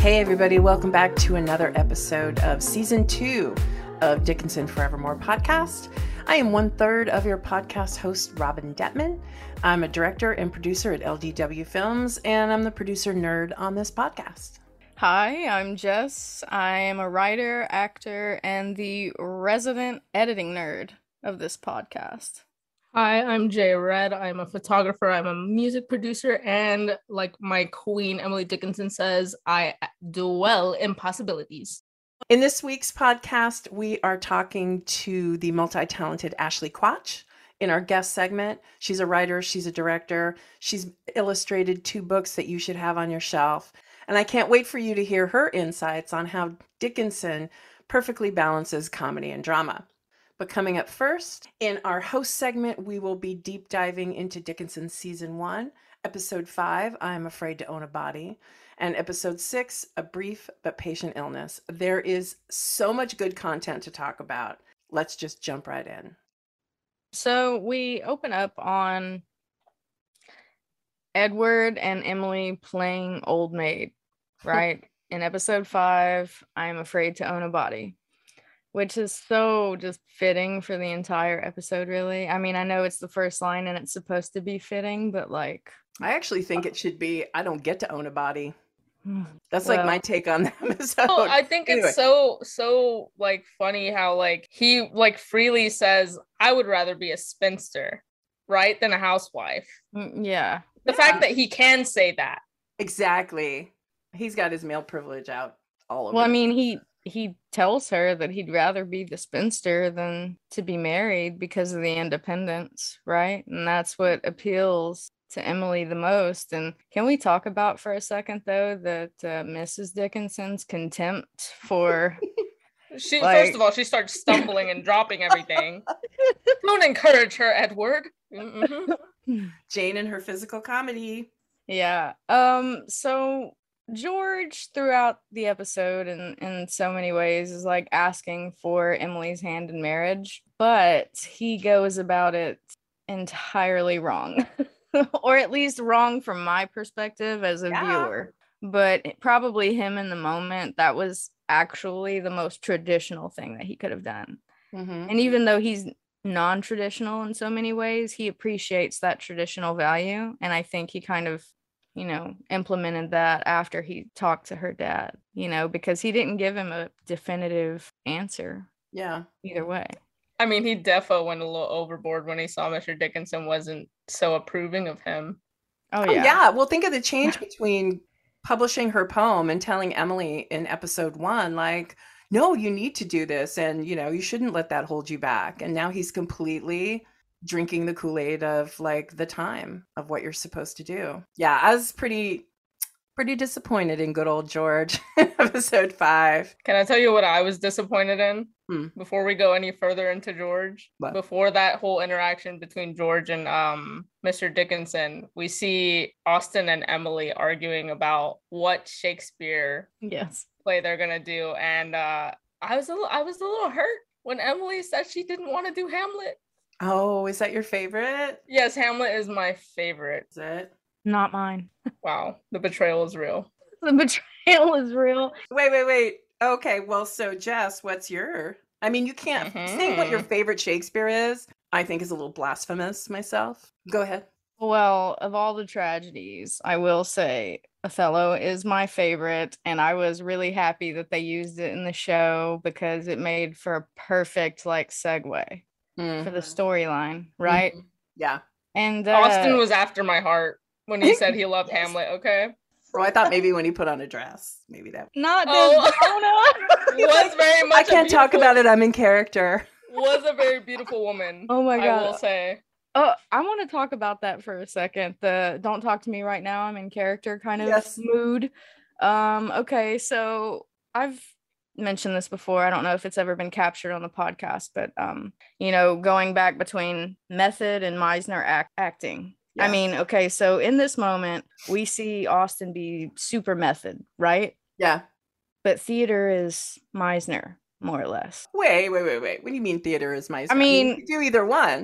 Hey everybody, welcome back to another episode of Season 2 of Dickinson Forevermore podcast. I am 1/3 of your podcast host, Robin Detman. I'm a director and producer at LDW Films, and I'm the producer nerd on this podcast. Hi, I'm Jess. I am a writer, actor, and the resident editing nerd of this podcast. Hi, I'm Jay Red. I'm a photographer. I'm a music producer. And like my queen, Emily Dickinson says, I dwell in possibilities. In this week's podcast, we are talking to the multi-talented Ashley Quach in our guest segment. She's a writer. She's a director. She's illustrated 2 books that you should have on your shelf. And I can't wait for you to hear her insights on how Dickinson perfectly balances comedy and drama. But coming up first, in our host segment, we will be deep diving into Dickinson's Season 1, Episode 5, I'm Afraid to Own a Body, and Episode 6, A Brief but Patient Illness. There is so much good content to talk about. Let's just jump right in. So we open up on Edward and Emily playing Old Maid, right? In Episode 5, I'm Afraid to Own a Body. Which is so just fitting for the entire episode, really. I mean, I know it's the first line and it's supposed to be fitting, but like... I actually think it should be, I don't get to own a body. That's like my take on the episode. Well, I think it's so like funny how like he like freely says, I would rather be a spinster, right, than a housewife. Yeah. The fact that he can say that. Exactly. He's got his male privilege out all over. Well, I mean, he tells her that he'd rather be the spinster than to be married because of the independence, right? And that's what appeals to Emily the most. And can we talk about for a second, though, that Mrs. Dickinson's contempt for... First of all, she starts stumbling and dropping everything. Don't encourage her, Edward. Mm-hmm. Jane and her physical comedy. Yeah. So... George throughout the episode in so many ways is like asking for Emily's hand in marriage, but he goes about it entirely wrong, or at least wrong from my perspective as a viewer. But probably him in the moment, that was actually the most traditional thing that he could have done. Mm-hmm. And even though he's non-traditional in so many ways, he appreciates that traditional value, and I think he kind of implemented that after he talked to her dad, because he didn't give him a definitive answer. Yeah. Either way. I mean, he defo went a little overboard when he saw Mr. Dickinson wasn't so approving of him. Oh, yeah. Yeah. Well, think of the change between publishing her poem and telling Emily in Episode 1, like, no, you need to do this. And, you shouldn't let that hold you back. And now he's completely drinking the Kool-Aid of like the time of what you're supposed to do. Yeah, I was pretty disappointed in good old George in Episode 5. Can I tell you what I was disappointed in before we go any further into George? What? Before that whole interaction between George and Mr. Dickinson, we see Austin and Emily arguing about what Shakespeare play they're gonna do, and I was a little hurt when Emily said she didn't want to do Hamlet. Oh, is that your favorite? Yes, Hamlet is my favorite. Is it? Not mine. Wow, the betrayal is real. The betrayal is real. Wait. Okay, well, so Jess, what's your... I mean, you can't say what your favorite Shakespeare is. I think is a little blasphemous myself. Go ahead. Well, of all the tragedies, I will say Othello is my favorite, and I was really happy that they used it in the show because it made for a perfect segue. For the storyline, right? Yeah. And Austin was after my heart when he said he loved Hamlet, okay? Well, I thought maybe when he put on a dress, maybe that. Not Desdemona. Was very much. I can't talk about it. I'm in character. Was a very beautiful woman. Oh my god! I will say. Oh, I want to talk about that for a second. The "Don't talk to me right now, I'm in character" kind of mood. Okay, so I've mentioned this before. I don't know if it's ever been captured on the podcast, but going back between method and Meisner acting. Yeah. I mean, okay, so in this moment we see Austin be super method, right? Yeah. But theater is Meisner, more or less. Wait. What do you mean theater is Meisner? I mean, you can do either one.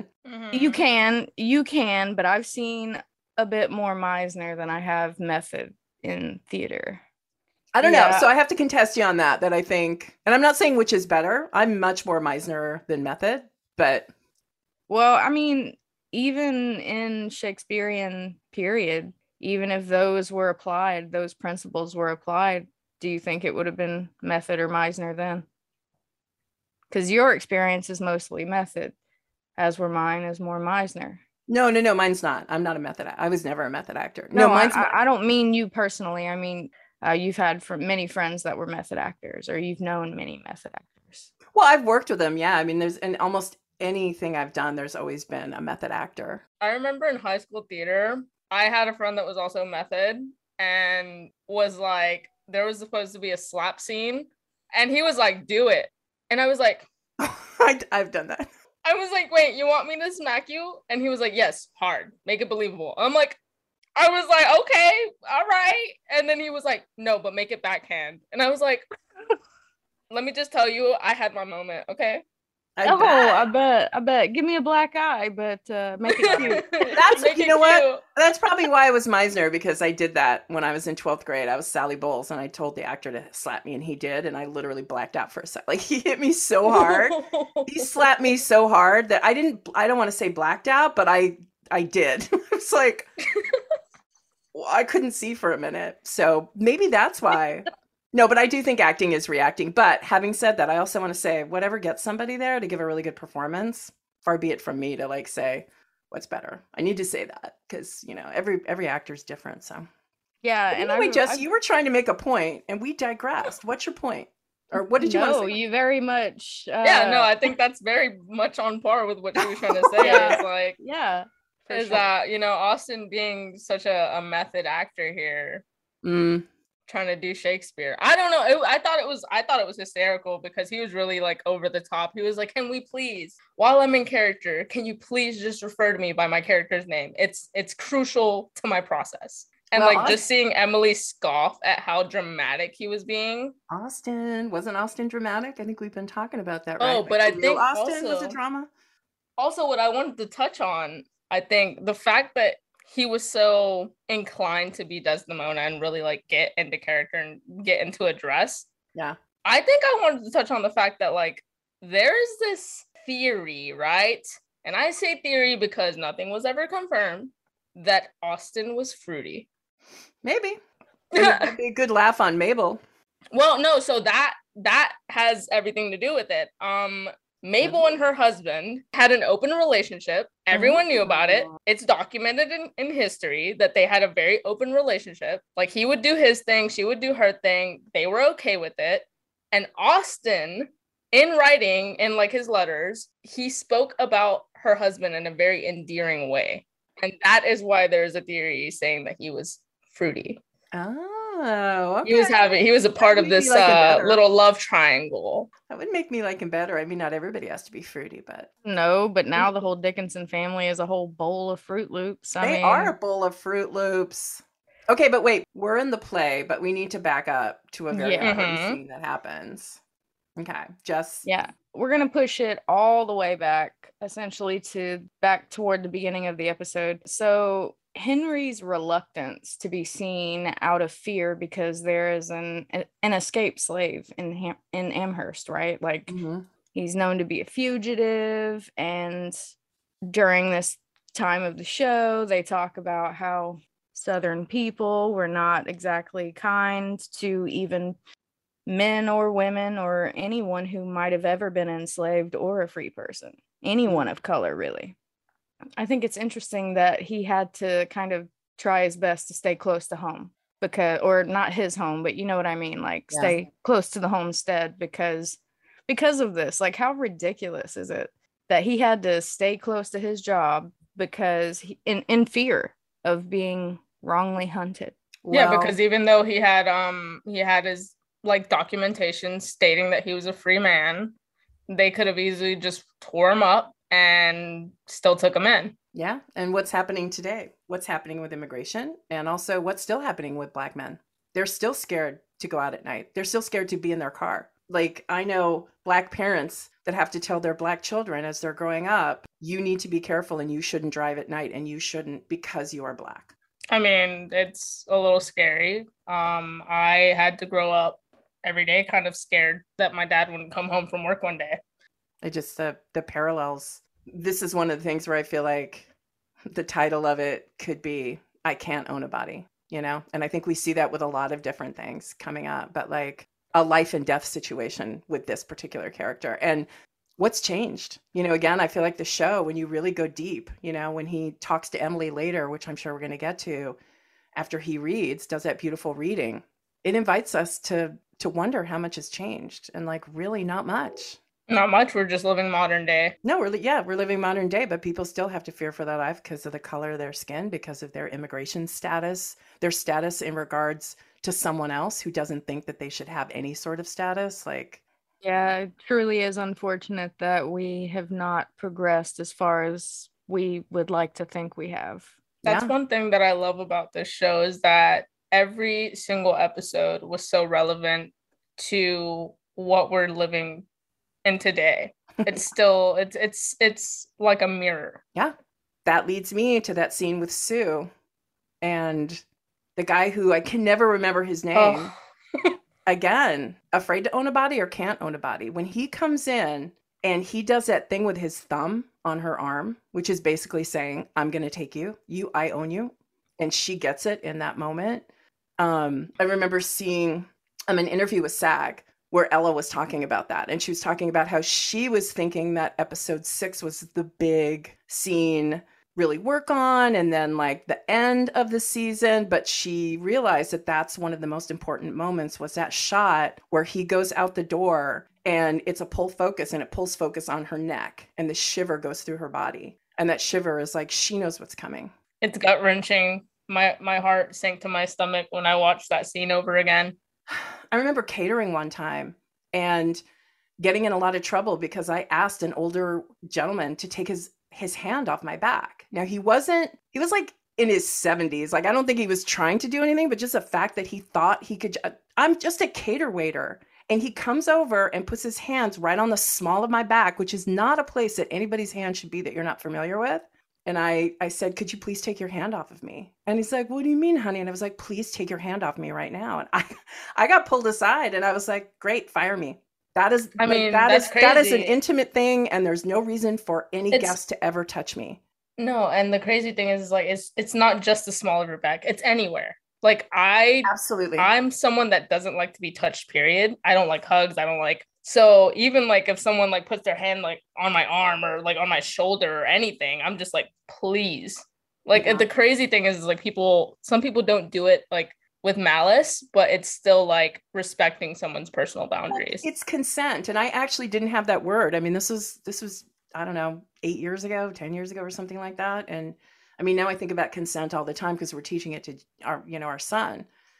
You can, but I've seen a bit more Meisner than I have method in theater. I don't know. So I have to contest you on that I think, and I'm not saying which is better. I'm much more Meisner than Method, but. Well, I mean, even in Shakespearean period, even if those principles were applied, do you think it would have been Method or Meisner then? Because your experience is mostly Method, as were mine is more Meisner. No, mine's not. I'm not a method. I was never a method actor. No, I don't mean you personally. I mean, you've had many friends that were method actors, or you've known many method actors. Well, I've worked with them. Yeah. I mean, there's in almost anything I've done, there's always been a method actor. I remember in high school theater, I had a friend that was also method and was like, there was supposed to be a slap scene and he was like, do it. And I was like, I've done that. I was like, wait, you want me to smack you? And he was like, yes, hard. Make it believable. I was like, okay, all right. And then he was like, no, but make it backhand. And I was like, let me just tell you, I had my moment, okay? I bet. Give me a black eye, but make it cute. You know what? That's probably why I was Meisner, because I did that when I was in 12th grade. I was Sally Bowles, and I told the actor to slap me, and he did, and I literally blacked out for a second. Like, he hit me so hard. He slapped me so hard that I don't want to say blacked out, but I did. It's like, I couldn't see for a minute. So maybe that's why. No, but I do think acting is reacting. But having said that, I also want to say, whatever gets somebody there to give a really good performance, far be it from me to like say what's better. I need to say that because, you know, every actor is different. So yeah. But anyway, Jess, you were trying to make a point and we digressed. What's your point? Or what did you want to say? No, you very much. Yeah, no, I think that's very much on par with what she was trying to say. Yeah. It's like, yeah. Is that, you know, Austin being such a method actor here. Trying to do Shakespeare. I don't know. I thought it was hysterical because he was really like over the top. He was like, can we please, while I'm in character, can you please just refer to me by my character's name? It's crucial to my process. And well, just seeing Emily scoff at how dramatic he was being. Wasn't Austin dramatic? I think we've been talking about that, right? Oh, but I think Austin was a drama. Also, what I wanted to touch on, I think the fact that he was so inclined to be Desdemona and really like get into character and get into a dress. Yeah. I think I wanted to touch on the fact that like there's this theory, right? And I say theory because nothing was ever confirmed that Austin was fruity. Maybe. It'd be a good laugh on Mabel. Well, no, so that has everything to do with it. Mabel and her husband had an open relationship. Everyone knew about it. It's documented in history that they had a very open relationship. Like, he would do his thing, she would do her thing. They were okay with it. And Austin, in writing, in like his letters, he spoke about her husband in a very endearing way. And that is why there's a theory saying that he was fruity. Oh, okay. He was a part of this little love triangle. That would make me like him better. I mean, not everybody has to be fruity, but no. But now the whole Dickinson family is a whole bowl of Fruit Loops. They are a bowl of Fruit Loops. Okay, but wait, we're in the play, but we need to back up to a very important scene that happens. Okay, Jess. Yeah, we're gonna push it all the way back, essentially back toward the beginning of the episode. So Henry's reluctance to be seen out of fear because there is an escaped slave in Amherst, right? Like he's known to be a fugitive, and during this time of the show, they talk about how Southern people were not exactly kind to even men or women or anyone who might have ever been enslaved or a free person, anyone of color, really. I think it's interesting that he had to kind of try his best to stay close to home or not his home, but you know what I mean? Like stay close to the homestead because of this. Like, how ridiculous is it that he had to stay close to his job because in fear of being wrongly hunted? Yeah, because even though he had his like documentation stating that he was a free man, they could have easily just tore him up and still took him in. Yeah. And what's happening today? What's happening with immigration? And also what's still happening with Black men? They're still scared to go out at night. They're still scared to be in their car. Like, I know Black parents that have to tell their Black children as they're growing up, you need to be careful and you shouldn't drive at night and you shouldn't because you are Black. I mean, it's a little scary. I had to grow up every day kind of scared that my dad wouldn't come home from work one day. I just the parallels. This is one of the things where I feel like the title of it could be I Can't Own a Body, you know? And I think we see that with a lot of different things coming up, but like a life and death situation with this particular character. And what's changed? You know, again, I feel like the show, when you really go deep, you know, when he talks to Emily later, which I'm sure we're going to get to after he reads, does that beautiful reading, it invites us to wonder how much has changed, and like really not much. Not much. We're just living modern day. No, we're living modern day, but people still have to fear for their life because of the color of their skin, because of their immigration status, their status in regards to someone else who doesn't think that they should have any sort of status. Like, yeah, it truly is unfortunate that we have not progressed as far as we would like to think we have. That's one thing that I love about this show, is that every single episode was so relevant to what we're living in today. It's still it's like a mirror. Yeah. That leads me to that scene with Sue and the guy who I can never remember his name. Again, afraid to own a body or can't own a body. When he comes in and he does that thing with his thumb on her arm, which is basically saying, I'm going to take you. I own you. And she gets it in that moment. I remember seeing an interview with SAG where Ella was talking about that. And she was talking about how she was thinking that episode 6 was the big scene really work on, and then like the end of the season. But she realized that that's one of the most important moments, was that shot where he goes out the door and it's a pull focus, and it pulls focus on her neck and the shiver goes through her body. And that shiver is like, she knows what's coming. It's gut wrenching. My heart sank to my stomach when I watched that scene over again. I remember catering one time and getting in a lot of trouble because I asked an older gentleman to take his hand off my back. Now he was like in his 70s. Like, I don't think he was trying to do anything, but just the fact that he thought he could, I'm just a cater waiter. And he comes over and puts his hands right on the small of my back, which is not a place that anybody's hand should be that you're not familiar with. And I said, could you please take your hand off of me? And he's like, what do you mean, honey? And I was like, please take your hand off me right now. And I got pulled aside and I was like, great, fire me. That is, I mean, that is an intimate thing. And there's no reason for any guest to ever touch me. No. And the crazy thing is like, it's not just the small of your back. It's anywhere. Like I'm someone that doesn't like to be touched, period. I don't like hugs. So even like if someone like puts their hand like on my arm or like on my shoulder or anything, I'm just like, please. Like the crazy thing is like some people don't do it like with malice, but it's still like respecting someone's personal boundaries. It's consent. And I actually didn't have that word. I mean, this was, I don't know, 8 years ago, 10 years ago or something like that. And I mean, now I think about consent all the time because we're teaching it to our son.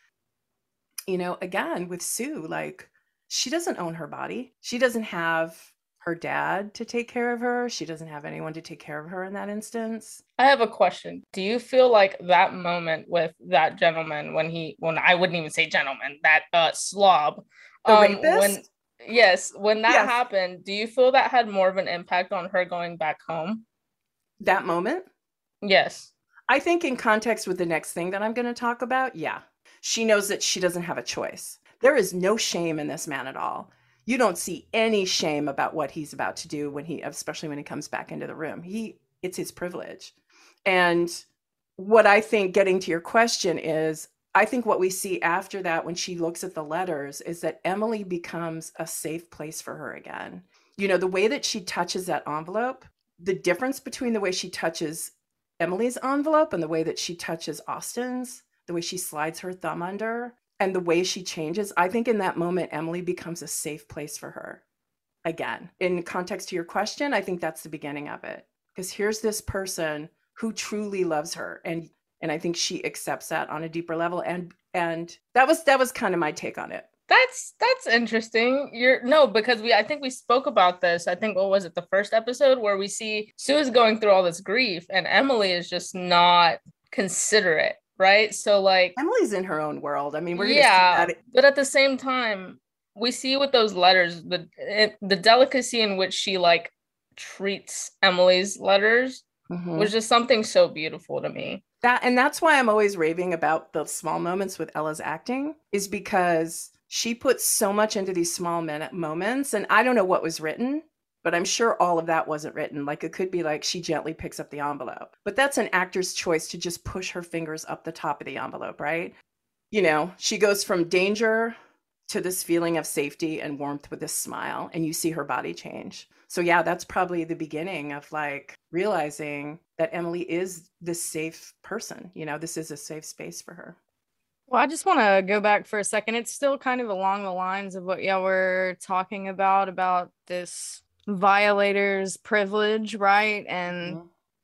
You know, again, with Sue, like, she doesn't own her body. She doesn't have her dad to take care of her. She doesn't have anyone to take care of her in that instance. I have a question. Do you feel like that moment with that gentleman, when I wouldn't even say gentleman, that slob, the rapist? when that happened, do you feel that had more of an impact on her going back home? That moment? Yes. I think in context with the next thing that I'm going to talk about, yeah. She knows that she doesn't have a choice. There is no shame in this man at all. You don't see any shame about what he's about to do especially when he comes back into the room. It's his privilege. And what I think, getting to your question, is I think what we see after that when she looks at the letters is that Emily becomes a safe place for her again. You know, the way that she touches that envelope, the difference between the way she touches Emily's envelope and the way that she touches Austin's, the way she slides her thumb under, and the way she changes, I think in that moment, Emily becomes a safe place for her. Again, in context to your question, I think that's the beginning of it. Because here's this person who truly loves her. And I think she accepts that on a deeper level. And that was kind of my take on it. That's interesting. Because I think we spoke about this. I think, what was it, the first episode, where we see Sue is going through all this grief and Emily is just not considerate. Right. So like Emily's in her own world. I mean, we're going to see that. But at the same time, we see with those letters, the delicacy in which she like treats Emily's letters was just something so beautiful to me. That's why I'm always raving about the small moments with Ella's acting, is because she puts so much into these small moments. And I don't know what was written, but I'm sure all of that wasn't written. Like, it could be like she gently picks up the envelope, but that's an actor's choice to just push her fingers up the top of the envelope, right? You know, she goes from danger to this feeling of safety and warmth with this smile, and you see her body change. So yeah, that's probably the beginning of like realizing that Emily is this safe person. You know, this is a safe space for her. Well, I just want to go back for a second. It's still kind of along the lines of what y'all were talking about this violator's privilege, right? And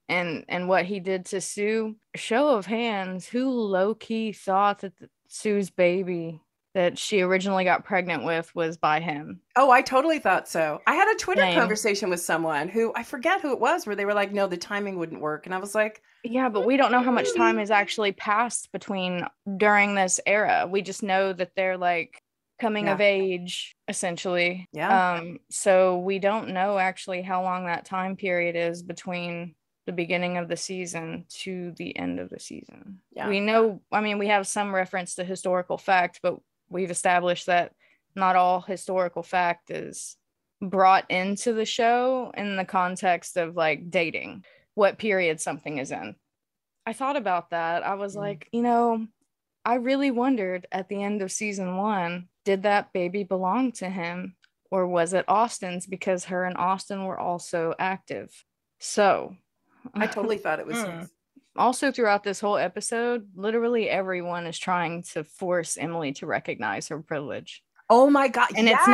and what he did to Sue. Show of hands, who low-key thought that Sue's baby that she originally got pregnant with was by him? Oh, I totally thought so. I had a Twitter conversation with someone who, I forget who it was, where they were like, no, the timing wouldn't work. And I was like, yeah, but we don't know how much time has actually passed during this era. We just know that they're like coming of age, essentially. Yeah. So we don't know actually how long that time period is between the beginning of the season to the end of the season. Yeah. We know, I mean, we have some reference to historical fact, but we've established that not all historical fact is brought into the show in the context of like dating, what period something is in. I thought about that. I was like, you know, I really wondered at the end of season 1, did that baby belong to him, or was it Austin's because her and Austin were also active? So I totally thought it was his. Also, throughout this whole episode, literally everyone is trying to force Emily to recognize her privilege. Oh my God. And it's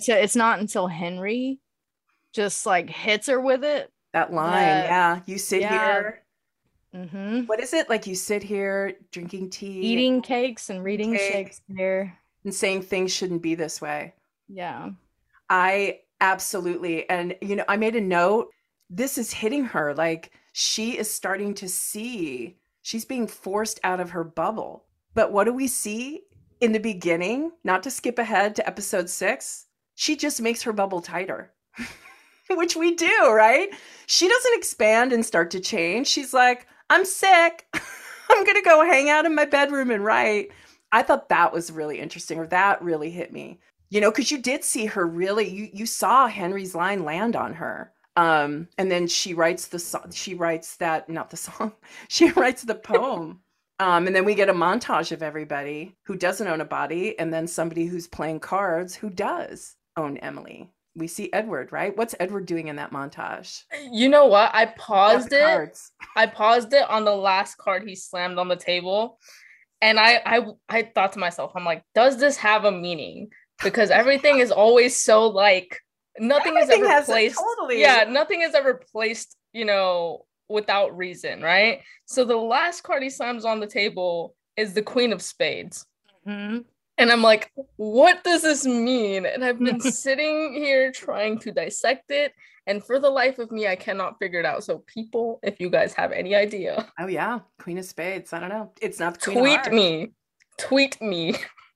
not until Henry just like hits her with it. That line, you sit here. Mm-hmm. What is it? Like, you sit here drinking tea, eating cakes and reading Shakespeare, and saying things shouldn't be this way. Yeah. I absolutely. And, you know, I made a note. This is hitting her. Like, she is starting to see, she's being forced out of her bubble. But what do we see in the beginning? Not to skip ahead to episode 6, she just makes her bubble tighter. Which we do, right? She doesn't expand and start to change. She's like, I'm sick. I'm going to go hang out in my bedroom and write. I thought that was really interesting, or that really hit me. You know, because you did see her really, you saw Henry's line land on her. And then she writes the song. She writes She writes the poem. And then we get a montage of everybody who doesn't own a body, and then somebody who's playing cards who does own Emily. We see Edward, right? What's Edward doing in that montage? You know what? I paused it. I paused it on the last card he slammed on the table. And I thought to myself, I'm like, does this have a meaning? Because everything is always so like, nothing is ever placed. Totally. Yeah, nothing is ever placed, you know, without reason, right? So the last card he slams on the table is the Queen of Spades. Mm-hmm. And I'm like, what does this mean? And I've been sitting here trying to dissect it. And for the life of me, I cannot figure it out. So people, if you guys have any idea. Oh, yeah. Queen of Spades. I don't know. It's not the Queen Tweet of Hearts. me. Tweet me.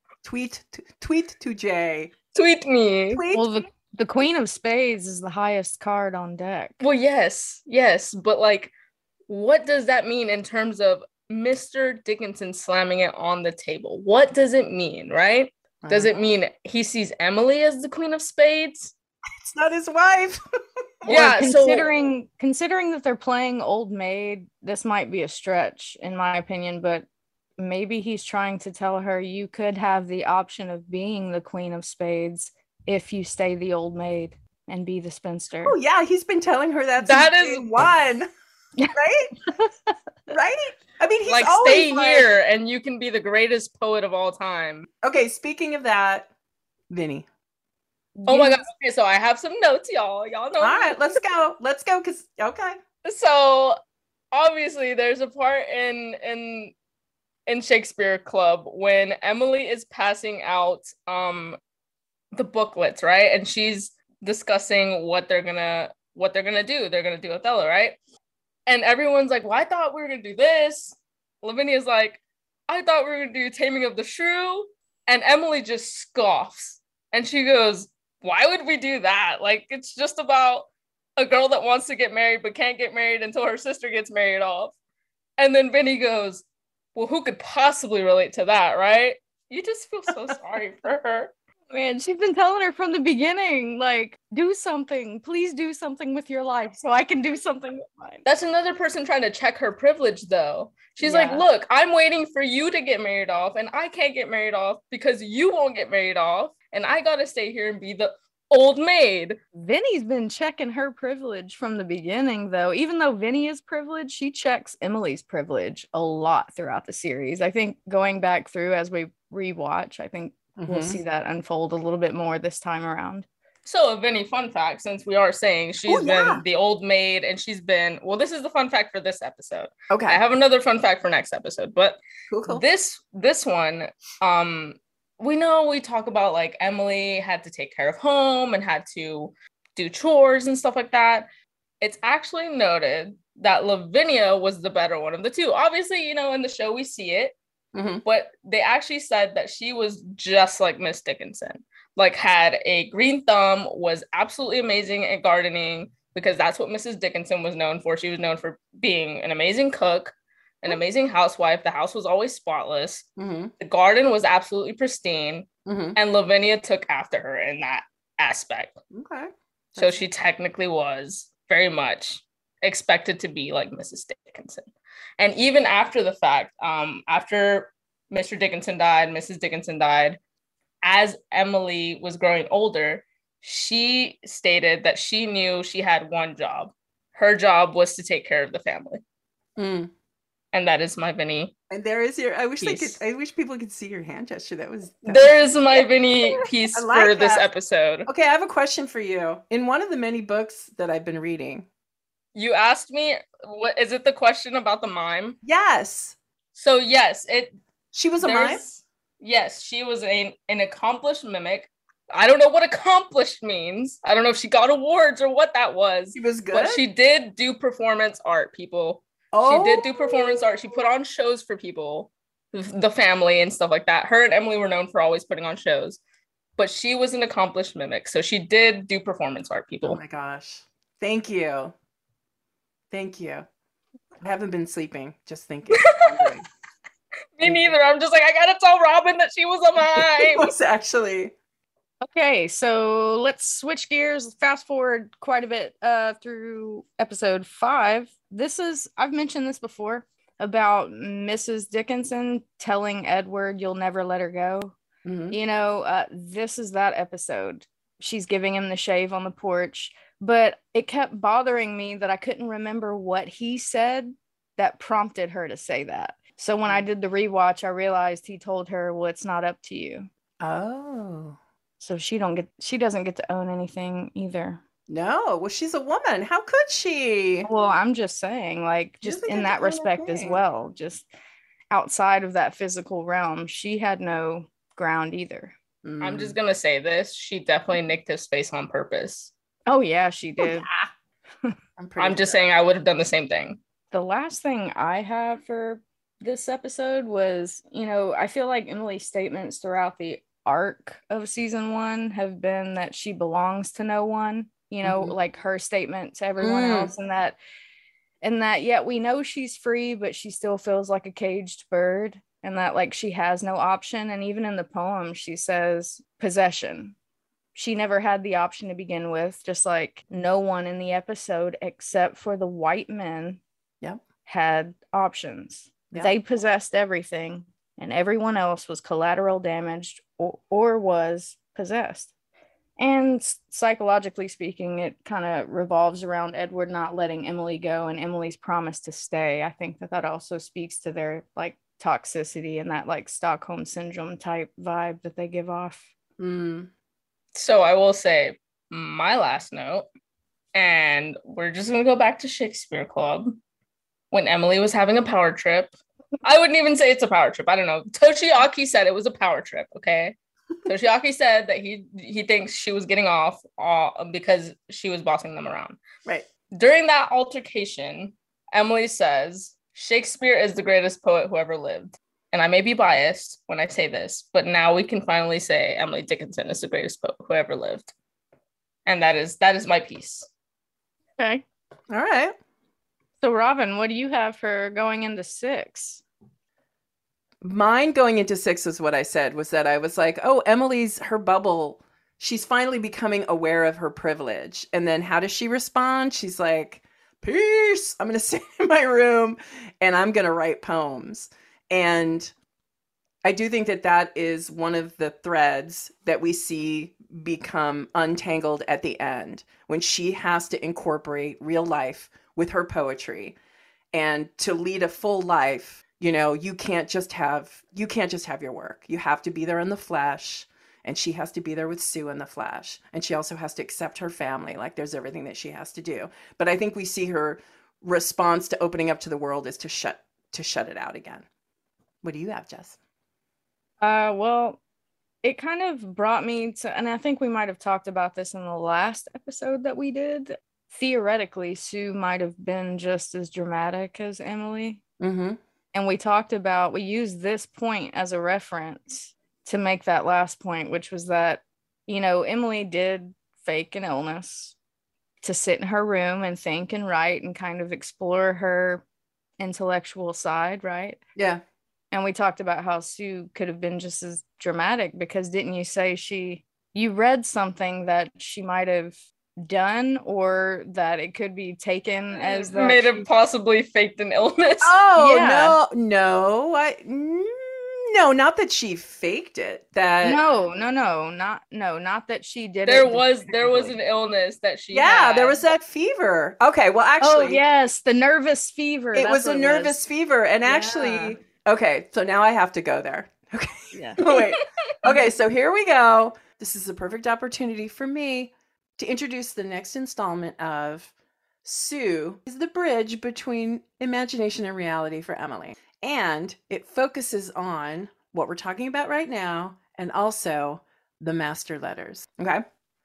Tweet to Jay. Tweet me. Well, the Queen of Spades is the highest card on deck. Well, yes. But like, what does that mean in terms of Mr. Dickinson slamming it on the table? What does it mean, right? Does it mean he sees Emily as the Queen of Spades? It's not his wife. Yeah, considering that they're playing Old Maid, this might be a stretch in my opinion, but maybe he's trying to tell her you could have the option of being the Queen of Spades if you stay the Old Maid and be the spinster. Oh yeah, he's been telling her that is one. Right? Right? I mean, he's like, always stay here and you can be the greatest poet of all time. Okay, speaking of that, Vinny. Oh my God. Okay, so I have some notes, y'all. Y'all know. All right, let's go. Okay. So obviously there's a part in Shakespeare Club when Emily is passing out the booklets, right? And she's discussing what they're gonna do. They're gonna do Othello, right? And everyone's like, well, I thought we were going to do this. Lavinia's like, I thought we were going to do Taming of the Shrew. And Emily just scoffs. And she goes, why would we do that? Like, it's just about a girl that wants to get married but can't get married until her sister gets married off. And then Vinny goes, well, who could possibly relate to that, right? You just feel so sorry for her. Man, she's been telling her from the beginning, like, do something. Please do something with your life so I can do something with mine. That's another person trying to check her privilege, though. She's like, look, I'm waiting for you to get married off, and I can't get married off because you won't get married off, and I gotta stay here and be the old maid. Vinny's been checking her privilege from the beginning, though. Even though Vinny is privileged, she checks Emily's privilege a lot throughout the series. I think going back through as we rewatch, I think we'll see that unfold a little bit more this time around. So a Vinny fun fact, since we are saying she's been the old maid and she's been, well, this is the fun fact for this episode. Okay. I have another fun fact for next episode, but cool. This one, we know we talk about like Emily had to take care of home and had to do chores and stuff like that. It's actually noted that Lavinia was the better one of the two. Obviously, you know, in the show we see it, but they actually said that she was just like Miss Dickinson, like had a green thumb, was absolutely amazing at gardening because that's what Mrs. Dickinson was known for. She was known for being an amazing cook, an amazing housewife. The house was always spotless. The garden was absolutely pristine. And Lavinia took after her in that aspect. Okay. So she technically was very much expected to be like Mrs. Dickinson. And even after the fact, after Mr. Dickinson died, Mrs. Dickinson died, as Emily was growing older, she stated that she knew she had one job. Her job was to take care of the family. And that is my Vinny. And there is your, I wish people could see your hand gesture. There's my Vinny piece for this episode. Okay, I have a question for you. In one of the many books that I've been reading, you asked me, what is it, the question about the mime? Yes. So yes, she was a mime? Yes, she was an accomplished mimic. I don't know what accomplished means. I don't know if she got awards or what that was. She was good? But she did do performance art, people. She did do performance art. She put on shows for people, the family and stuff like that. Her and Emily were known for always putting on shows. But she was an accomplished mimic. So she did do performance art, people. Oh my gosh. Thank you. Thank you. I haven't been sleeping, just thinking. Me neither. I'm just like, I gotta tell Robin that she was a mime. It was actually. Okay, so let's switch gears, fast forward quite a bit through episode 5. I've mentioned this before about Mrs. Dickinson telling Edward, you'll never let her go. You know, this is that episode. She's giving him the shave on the porch, but it kept bothering me that I couldn't remember what he said that prompted her to say that. So when I did the rewatch, I realized he told her, well, it's not up to you. Oh. So she doesn't get to own anything either. No, well, she's a woman. How could she? Well, I'm just saying, like, just in that respect as well, just outside of that physical realm, she had no ground either. I'm just gonna say this. She definitely nicked his face on purpose. Oh, yeah, she did. Oh, yeah. I'm just saying I would have done the same thing. The last thing I have for this episode was, you know, I feel like Emily's statements throughout the arc of season 1 have been that she belongs to no one, you know, like her statement to everyone else, and that yet we know she's free, but she still feels like a caged bird, and that like she has no option. And even in the poem she says possession. She never had the option to begin with, just like no one in the episode except for the white men had options. They possessed everything, and everyone else was collateral damaged or was possessed. And psychologically speaking, it kind of revolves around Edward not letting Emily go and Emily's promise to stay. I think that also speaks to their like toxicity and that like Stockholm syndrome type vibe that they give off. So I will say my last note, and we're just going to go back to Shakespeare Club. When Emily was having a power trip, I wouldn't even say it's a power trip. I don't know. Toshiaki said it was a power trip, okay? Toshiaki said that he thinks she was getting off because she was bossing them around. Right. During that altercation, Emily says, Shakespeare is the greatest poet who ever lived. And I may be biased when I say this, but now we can finally say Emily Dickinson is the greatest poet who ever lived. And that is my piece. Okay. All right. So Robin, what do you have for going into 6? Mine going into 6 is what I said, was that I was like, oh, Emily's her bubble. She's finally becoming aware of her privilege. And then how does she respond? She's like, peace. I'm going to sit in my room and I'm going to write poems. And I do think that that is one of the threads that we see become untangled at the end, when she has to incorporate real life with her poetry. And to lead a full life, you can't just have your work. You have to be there in the flesh, and she has to be there with Sue in the flesh. And she also has to accept her family. Like, there's everything that she has to do. But I think we see her response to opening up to the world is to shut it out again. What do you have, Jess? Well, it kind of brought me to, and I think we might have talked about this in the last episode that we did. Theoretically, Sue might have been just as dramatic as Emily. Mm-hmm. And we used this point as a reference to make that last point, which was that, Emily did fake an illness to sit in her room and think and write and kind of explore her intellectual side, right? Yeah. And we talked about how Sue could have been just as dramatic, because didn't you say you read something that she might have done, or that it could be taken as that made it possibly faked an illness? Oh, yeah. No, not that she faked it. That not that she did there it. There was an illness that she had. There was that fever. Okay, well, actually, oh yes, the nervous fever. It was a nervous fever, and actually, okay, so now I have to go there. Okay, yeah. Wait. Okay, so here we go. This is a perfect opportunity for me to introduce the next installment of Sue is the bridge between imagination and reality for Emily. And it focuses on what we're talking about right now, and also the master letters. Okay.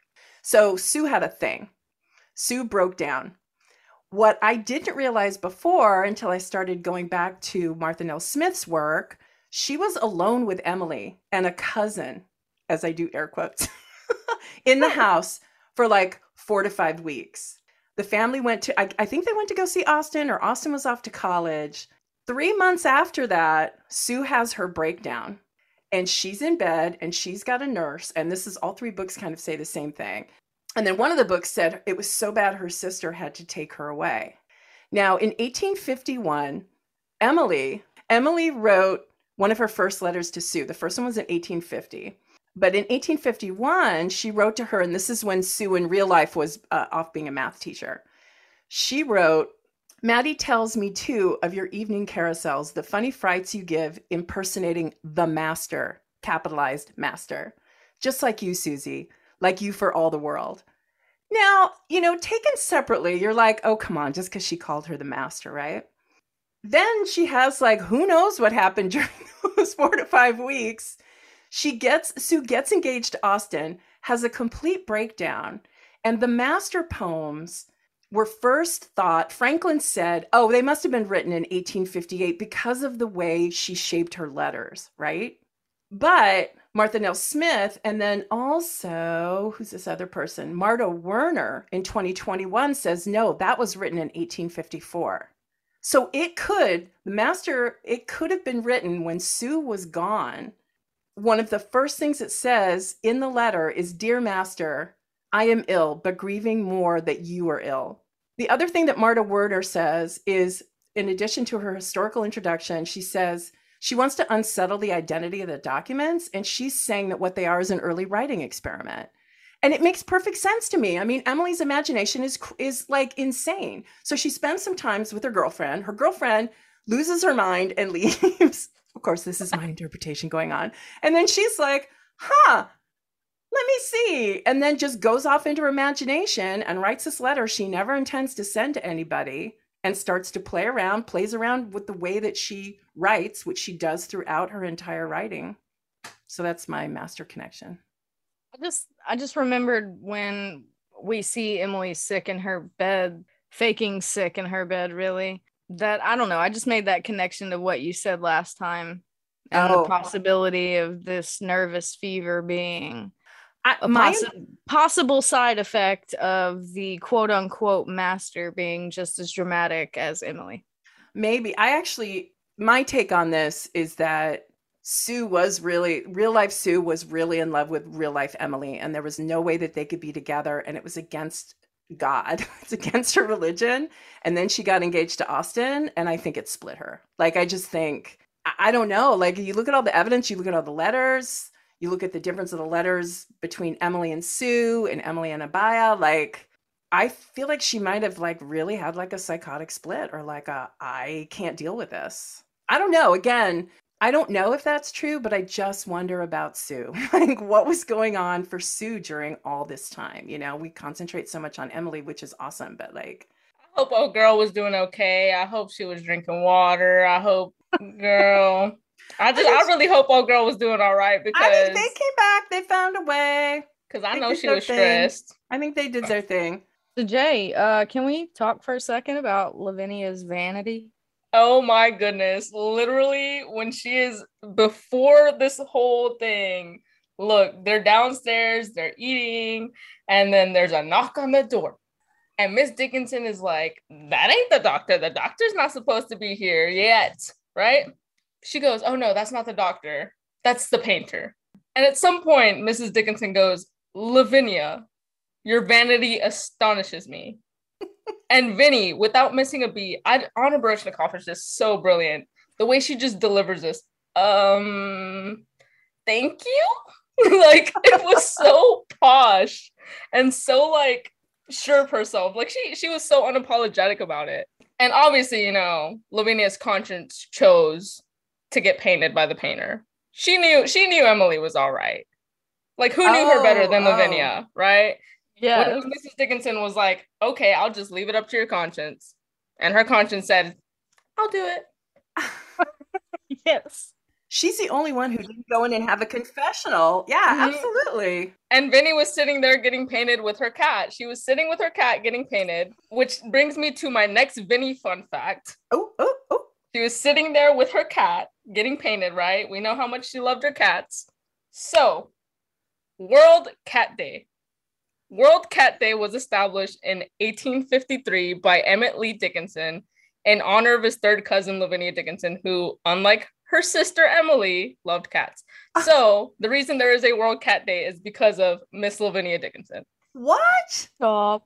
So Sue had a thing. Sue broke down. What I didn't realize before, until I started going back to Martha Nell Smith's work, she was alone with Emily and a cousin, as I do air quotes, in the house for like 4 to 5 weeks. The family went to, I think they went to go see Austin, or Austin was off to college. 3 months after that, Sue has her breakdown, and she's in bed and she's got a nurse. And this is, all 3 books kind of say the same thing. And then one of the books said it was so bad her sister had to take her away. Now, in 1851, Emily wrote one of her first letters to Sue. The first one was in 1850. But in 1851, she wrote to her, and this is when Sue in real life was off being a math teacher. She wrote, Maddie tells me too of your evening carousels, the funny frights you give impersonating the master, capitalized master. Just like you, Susie, like you for all the world. Now, taken separately, you're like, oh, come on, just because she called her the master, right? Then she has like, who knows what happened during those 4 to 5 weeks. Sue gets engaged to Austin, has a complete breakdown, and the master poems were first thought, Franklin said, oh, they must have been written in 1858 because of the way she shaped her letters, right? But Martha Nell Smith, and then also, who's this other person? Marta Werner in 2021 says, no, that was written in 1854. So it could have been written when Sue was gone. One of the first things it says in the letter is, Dear Master, I am ill, but grieving more that you are ill. The other thing that Marta Werner says is, in addition to her historical introduction, she says she wants to unsettle the identity of the documents, and she's saying that what they are is an early writing experiment. And it makes perfect sense to me. I mean, Emily's imagination is like insane. So she spends some time with her girlfriend. Her girlfriend loses her mind and leaves. Of course, this is my interpretation going on. And then she's like, let me see. And then just goes off into her imagination and writes this letter she never intends to send to anybody, and starts to plays around with the way that she writes, which she does throughout her entire writing. So that's my master connection. I just remembered when we see Emily sick in her bed, faking sick in her bed, really, that, I don't know, I just made that connection to what you said last time, and the possibility of this nervous fever being. possible side effect of the quote unquote master being just as dramatic as Emily. Maybe. My take on this is that real life Sue was really in love with real life Emily, and there was no way that they could be together, and it was against God. It's against her religion. And then she got engaged to Austin, and I think it split her. Like, I just think, I don't know. Like, you look at all the evidence, you look at all the letters, you look at the difference of the letters between Emily and Sue and Emily and Abaya. Like, I feel like she might have like really had like a psychotic split, or like I can't deal with this. I don't know. Again, I don't know if that's true, but I just wonder about Sue. Like, what was going on for Sue during all this time? You know, we concentrate so much on Emily, which is awesome, but like, I hope old girl was doing okay. I hope she was drinking water. I hope, girl. I really hope old girl was doing all right, because I think they came back. They found a way. Because I know she was stressed. I think they did their thing. So Jay, can we talk for a second about Lavinia's vanity? Oh my goodness. Literally, when she is before this whole thing, look, they're downstairs, they're eating, and then there's a knock on the door. And Miss Dickinson is like, that ain't the doctor. The doctor's not supposed to be here yet, right? She goes, oh no, that's not the doctor. That's the painter. And at some point, Mrs. Dickinson goes, Lavinia, your vanity astonishes me. And Vinny, without missing a beat, Anna Baryshnikov is just so brilliant. The way she just delivers this, thank you? Like, it was so posh and so, like, sure of herself. Like, she was so unapologetic about it. And obviously, you know, Lavinia's conscience chose to get painted by the painter. She knew Emily was all right. Like, who knew her better than Lavinia, right? Yeah. When Mrs. Dickinson was like, okay, I'll just leave it up to your conscience. And her conscience said, I'll do it. Yes. She's the only one who didn't go in and have a confessional. Yeah, absolutely. And Vinny was sitting there getting painted with her cat. She was sitting with her cat getting painted, which brings me to my next Vinny fun fact. Oh. She was sitting there with her cat getting painted, right? We know how much she loved her cats. So, World Cat Day. World Cat Day was established in 1853 by Emmett Lee Dickinson in honor of his third cousin, Lavinia Dickinson, who, unlike her sister Emily, loved cats. So the reason there is a World Cat Day is because of Miss Lavinia Dickinson. What? Stop.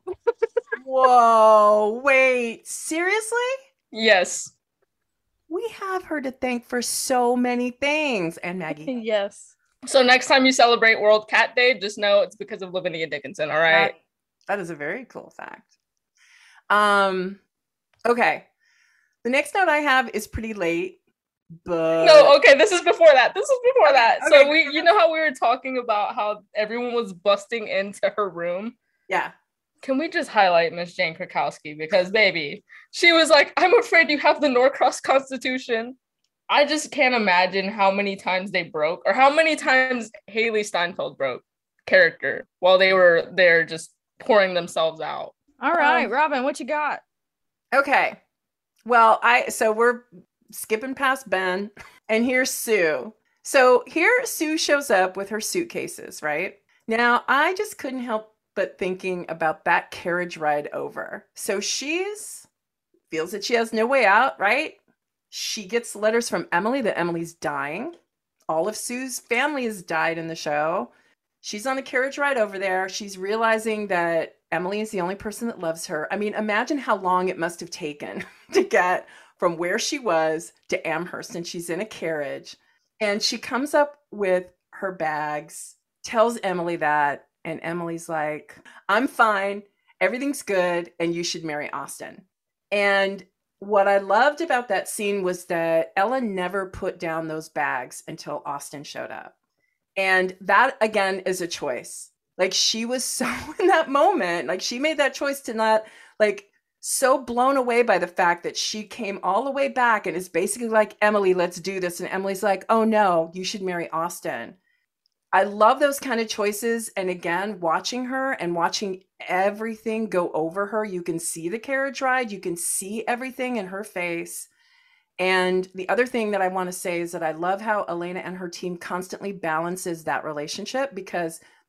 Whoa, wait, seriously? Yes. We have her to thank for so many things. And Maggie. Yes. So next time you celebrate World Cat Day, just know it's because of Lavinia Dickinson, all right? That is a very cool fact. Okay. The next note I have is pretty late, but... No, okay, this is before that. Okay. So you know how we were talking about how everyone was busting into her room? Yeah. Can we just highlight Miss Jane Krakowski? Because, baby, she was like, I'm afraid you have the Norcross Constitution. I just can't imagine how many times they broke, or how many times Haley Steinfeld broke character while they were there just pouring themselves out. All right, Robin, what you got? Okay. Well, so we're skipping past Ben, and here's Sue. So here Sue shows up with her suitcases, right? Now, I just couldn't help but thinking about that carriage ride over. So feels that she has no way out, right? She gets letters from Emily that Emily's dying. All of Sue's family has died in the show. She's on a carriage ride over there. She's realizing that Emily is the only person that loves her. I mean, imagine how long it must have taken to get from where she was to Amherst, and she's in a carriage. And she comes up with her bags, tells Emily that, and Emily's like, I'm fine, everything's good, and you should marry Austin. And what I loved about that scene was that Ella never put down those bags until Austin showed up. And that, again, is a choice. Like, she was so in that moment, like, she made that choice to not, like, so blown away by the fact that she came all the way back and is basically like, Emily, let's do this. And Emily's like, oh no, you should marry Austin. I love those kind of choices. And again, watching her and watching everything go over her, you can see the carriage ride, you can see everything in her face. And the other thing that I want to say is that I love how Elena and her team constantly balances that relationship, because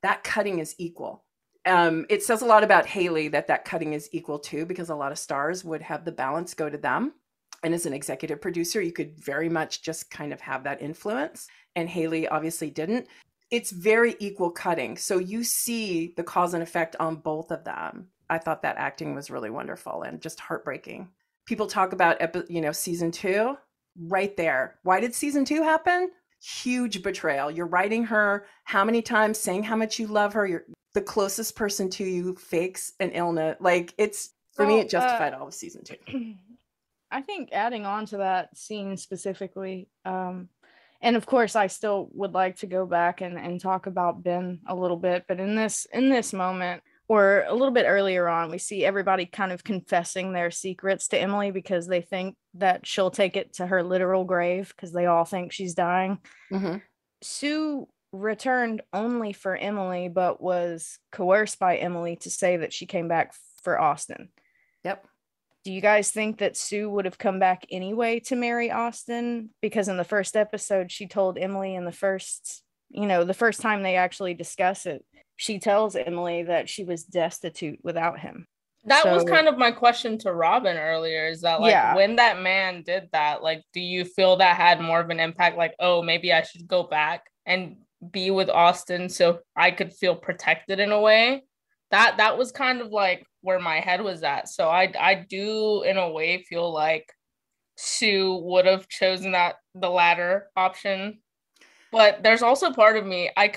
that cutting is equal. It says a lot about Haley that cutting is equal too, because a lot of stars would have the balance go to them. And as an executive producer, you could very much just kind of have that influence. And Haley obviously didn't. It's very equal cutting. So you see the cause and effect on both of them. I thought that acting was really wonderful and just heartbreaking. People talk about, season 2 right there. Why did season 2 happen? Huge betrayal. You're writing her how many times, saying how much you love her. You're the closest person to you fakes an illness. Like, for me, it justified all of season 2. I think adding on to that scene specifically, and of course I still would like to go back and talk about Ben a little bit, but in this moment, or a little bit earlier on, we see everybody kind of confessing their secrets to Emily because they think that she'll take it to her literal grave because they all think she's dying. Mm-hmm. Sue returned only for Emily, but was coerced by Emily to say that she came back for Austin. Yep. Do you guys think that Sue would have come back anyway to marry Austin? Because in the first episode, she told Emily the first time they actually discuss it, she tells Emily that she was destitute without him. That was kind of my question to Robin earlier, is that when that man did that, like, do you feel that had more of an impact? Like, oh, maybe I should go back and be with Austin so I could feel protected in a way. That was kind of like where my head was at. So I do in a way feel like Sue would have chosen the latter option. But there's also part of me, I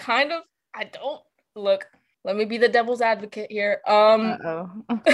let me be the devil's advocate here. I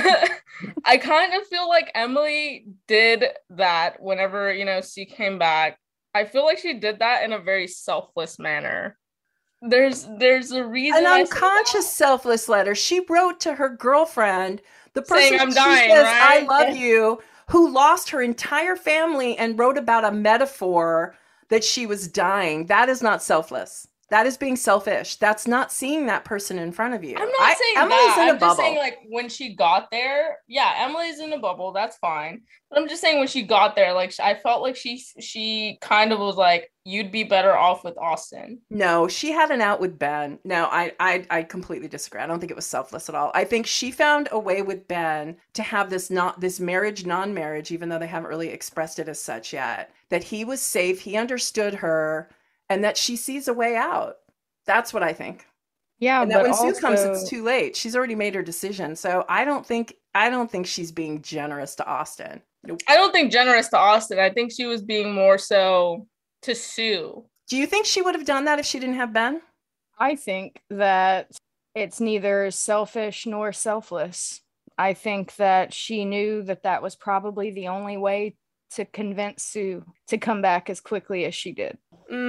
kind of feel like Emily did that whenever, Sue came back. I feel like she did that in a very selfless manner. There's a reason. An unconscious selfless letter she wrote to her girlfriend, the person saying, I'm dying, says, right? I love you, who lost her entire family and wrote about a metaphor that she was dying. That is not selfless. That is being selfish. That's not seeing that person in front of you. I'm not saying Emily's that. in a I'm bubble. just saying, like, when she got there, yeah, Emily's in a bubble. That's fine. But I'm just saying when she got there, like, I felt like she kind of was like, you'd be better off with Austin. No, she had an out with Ben. No, I completely disagree. I don't think it was selfless at all. I think she found a way with Ben to have this marriage, non-marriage, even though they haven't really expressed it as such yet, that he was safe, he understood her, and that she sees a way out. That's what I think. Yeah, and that when Sue comes, it's too late. She's already made her decision. So I don't think she's being generous to Austin. Nope. I don't think generous to Austin. I think she was being more so to Sue. Do you think she would have done that if she didn't have Ben? I think that it's neither selfish nor selfless. I think that she knew that was probably the only way to convince Sue to come back as quickly as she did.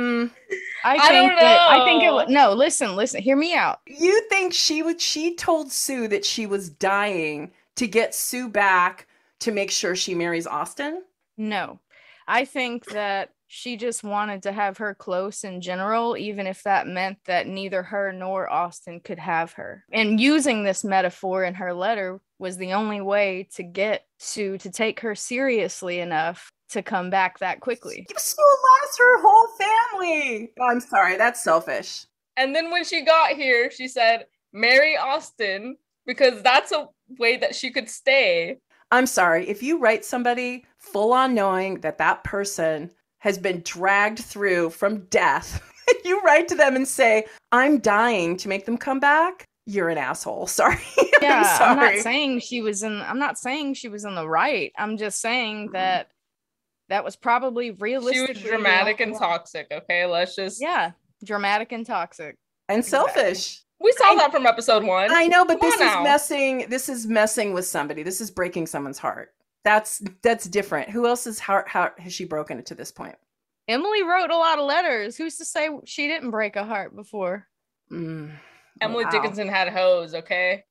I think it would. No, listen, hear me out. You think she told Sue that she was dying to get Sue back to make sure she marries Austin? No, I think that she just wanted to have her close in general, even if that meant that neither her nor Austin could have her. And using this metaphor in her letter was the only way to get Sue to take her seriously enough to come back that quickly. Sue lost her whole family. Oh, I'm sorry, that's selfish. And then when she got here, she said, marry Austin, because that's a way that she could stay. I'm sorry, if you write somebody full on knowing that person has been dragged through from death, you write to them and say, I'm dying to make them come back, you're an asshole. Sorry. Yeah, I'm sorry. I'm not saying she was in the right. I'm just saying that was probably realistic. She was dramatic and toxic, okay? Let's just... Yeah, dramatic and toxic. And selfish. We saw that from episode 1. I know, but this is messing with somebody. This is breaking someone's heart. That's different. Who else's heart has she broken it to this point? Emily wrote a lot of letters. Who's to say she didn't break a heart before? Emily Dickinson had hoes, okay?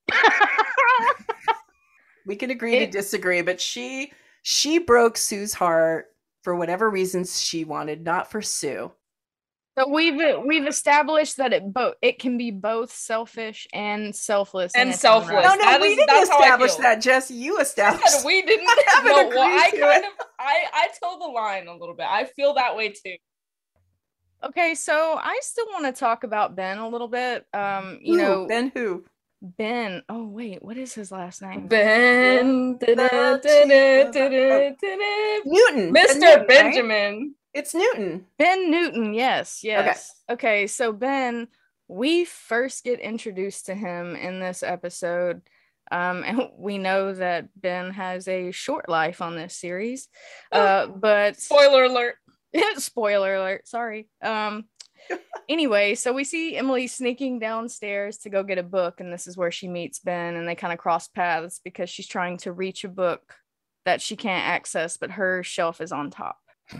We can agree to disagree, but she broke Sue's heart for whatever reasons she wanted, not for Sue. But we've established that it can be both selfish and selfless. And selfless. No, we didn't establish that, Jess. You established. We didn't. I told the line a little bit. I feel that way too. Okay, so I still want to talk about Ben a little bit. You know, Ben who? Ben. Oh wait, what is his last name? Ben. Newton. Mr. Newton, Benjamin. Right? It's Newton. Ben Newton, yes. Okay, so Ben, we first get introduced to him in this episode. And we know that Ben has a short life on this series. But spoiler alert. Spoiler alert, sorry. Anyway, so we see Emily sneaking downstairs to go get a book, and this is where she meets Ben, and they kind of cross paths because she's trying to reach a book that she can't access, but her shelf is on top.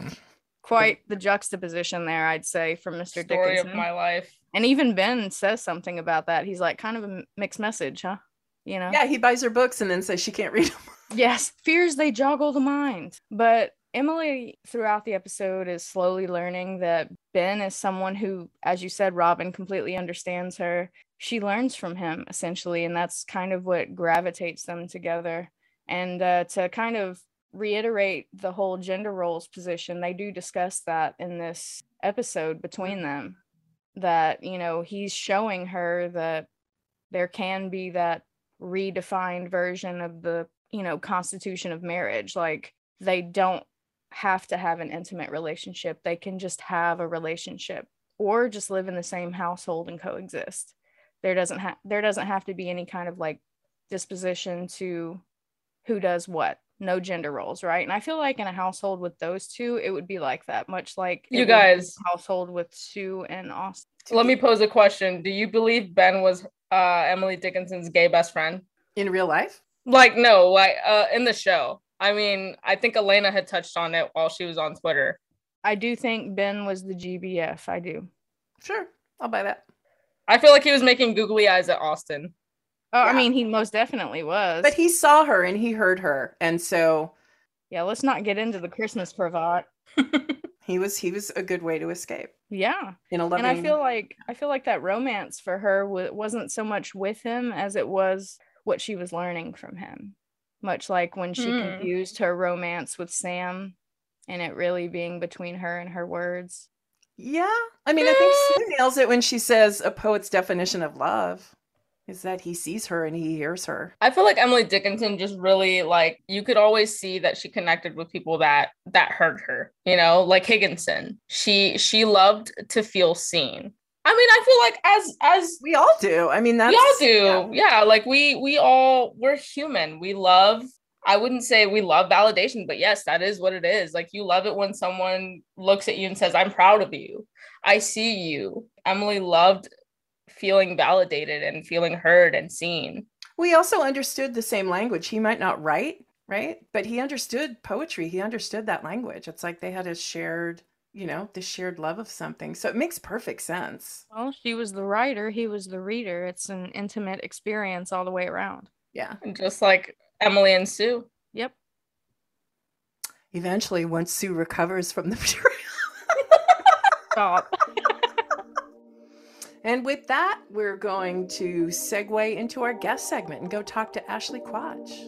Quite the juxtaposition there, I'd say, from Mr. Story Dickinson. Of my life. And even Ben says something about that. He's like, kind of a mixed message, huh? You know? Yeah, he buys her books and then says she can't read them. Yes, fears they joggle the mind. But Emily, throughout the episode, is slowly learning that Ben is someone who, as you said, Robin completely understands her. She learns from him, essentially, and that's kind of what gravitates them together. And to kind of reiterate the whole gender roles position, they do discuss that in this episode between them, that, you know, he's showing her that there can be that redefined version of the, you know, constitution of marriage. Like, they don't have to have an intimate relationship. They can just have a relationship or just live in the same household and coexist. There doesn't have to be any kind of like disposition to who does what. No gender roles, right? And I feel like in a household with those two, it would be like that, much like you guys household with Sue and Austin. Let me pose a question. Do you believe Ben was Emily Dickinson's gay best friend in real life? Like, no, like in the show. I mean, I think Elena had touched on it while she was on Twitter. I do think Ben was the GBF. I do. Sure, I'll buy that. I feel like he was making googly eyes at Austin. Oh, yeah. I mean, he most definitely was. But he saw her and he heard her. And so... yeah, let's not get into the Christmas cravat. He was a good way to escape. Yeah. In a loving... And I feel like that romance for her wasn't so much with him as it was what she was learning from him. Much like when she confused her romance with Sam and it really being between her and her words. Yeah. I mean, I think Sue nails it when she says a poet's definition of love is that he sees her and he hears her. I feel like Emily Dickinson just really, like, you could always see that she connected with people that hurt her, you know, like Higginson. She loved to feel seen. I mean, I feel like as we all do. I mean, that's... we all do. Yeah, like we're human. We love, I wouldn't say we love validation, but yes, that is what it is. Like, you love it when someone looks at you and says, I'm proud of you. I see you. Emily loved feeling validated and feeling heard and seen. We also understood the same language. He might not write, right? But he understood poetry. He understood that language. It's like they had a shared, you know, the shared love of something. So it makes perfect sense. Well, she was the writer, he was the reader. It's an intimate experience all the way around. Yeah. And just like Emily and Sue. Yep. Eventually, once Sue recovers from the material. Stop. And with that, we're going to segue into our guest segment and go talk to Ashley Quach.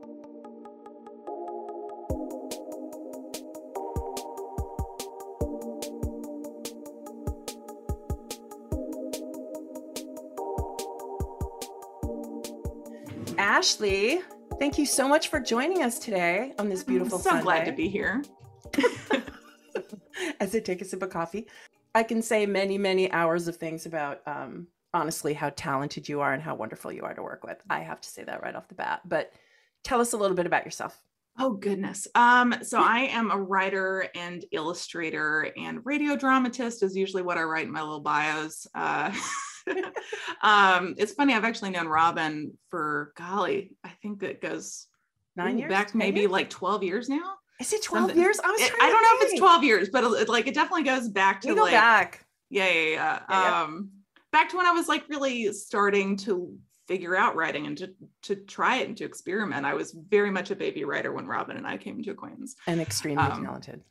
Ashley, thank you so much for joining us today on this beautiful Sunday. I'm so glad to be here. As I take a sip of coffee. I can say many, many hours of things about, honestly, how talented you are and how wonderful you are to work with. I have to say that right off the bat. But tell us a little bit about yourself. Oh, goodness. So I am a writer and illustrator, and radio dramatist is usually what I write in my little bios. It's funny. I've actually known Robin for, golly, I think it goes 9 years? back maybe like 12 years now. Is it 12 years? I don't know if it's 12 years, but it definitely goes back to we go back. Yeah. Back to when I was like really starting to figure out writing and to try it and to experiment. I was very much a baby writer when Robin and I came into acquaintance. And extremely talented.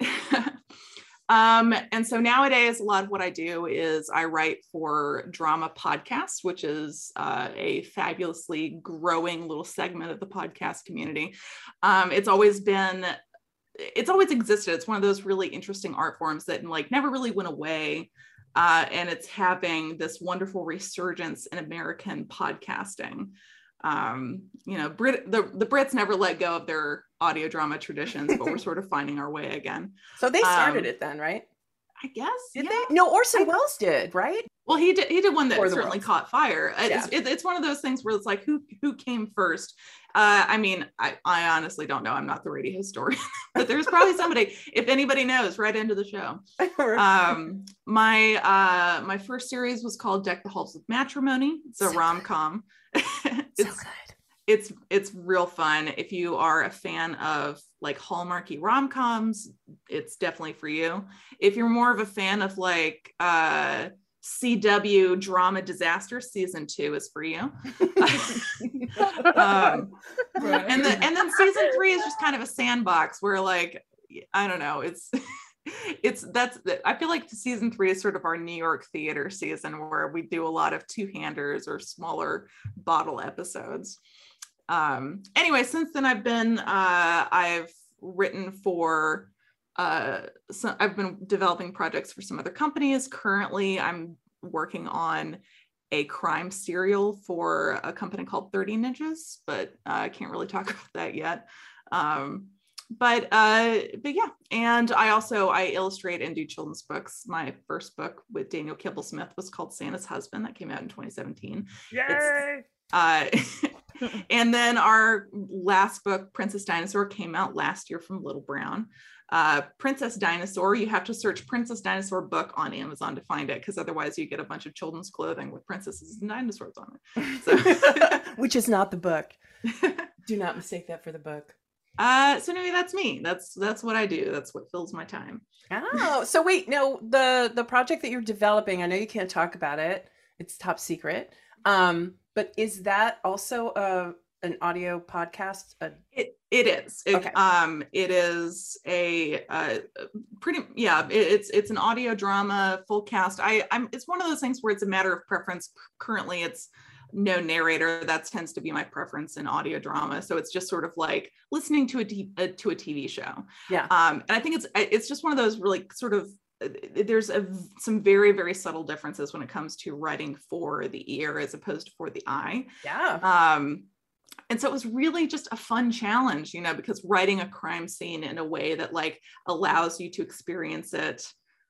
And so nowadays, a lot of what I do is I write for Drama Podcasts, which is a fabulously growing little segment of the podcast community. It's always been it's always existed. It's one of those really interesting art forms that like never really went away. And it's having this wonderful resurgence in American podcasting. You know, the Brits never let go of their audio drama traditions, but we're sort of finding our way again. So they started it then, right? I guess. Did they? No, Orson Welles did, right? Well, he did one that certainly Wells. caught fire. Yeah. It's one of those things where it's like, who came first? I mean, I honestly don't know. I'm not the radio historian, but there's probably somebody. If anybody knows, right into the show. My first series was called Deck the Halls with Matrimony. It's a rom-com. It's real fun. If you are a fan of like Hallmarky rom-coms, it's definitely for you. If you're more of a fan of like CW drama disaster, season 2 is for you. And then season 3 is just kind of a sandbox where like, I don't know, I feel like season 3 is sort of our New York theater season where we do a lot of two-handers or smaller bottle episodes. Anyway, since then I've written for I've been developing projects for some other companies. Currently, I'm working on a crime serial for a company called 30 Ninjas, but I can't really talk about that yet. But yeah, and I illustrate and do children's books. My first book with Daniel Kibblesmith was called Santa's Husband, that came out in 2017. Yay! And then our last book, Princess Dinosaur, came out last year from Little Brown. Princess Dinosaur, you have to search Princess Dinosaur book on Amazon to find it, because otherwise you get a bunch of children's clothing with princesses and dinosaurs on it. So. Which is not the book. Do not mistake that for the book. So anyway, that's me. That's what I do. That's what fills my time. Oh, so wait, no, the project that you're developing, I know you can't talk about it. It's top secret. But is that also an audio podcast? It is. Okay. It is it's an audio drama, full cast. It's one of those things where it's a matter of preference. Currently, it's no narrator. That tends to be my preference in audio drama. So it's just sort of like listening to a TV show. Yeah. And I think it's just one of those really sort of, there's some very, very subtle differences when it comes to writing for the ear as opposed to for the eye. Yeah. And so it was really just a fun challenge, you know, because writing a crime scene in a way that like allows you to experience it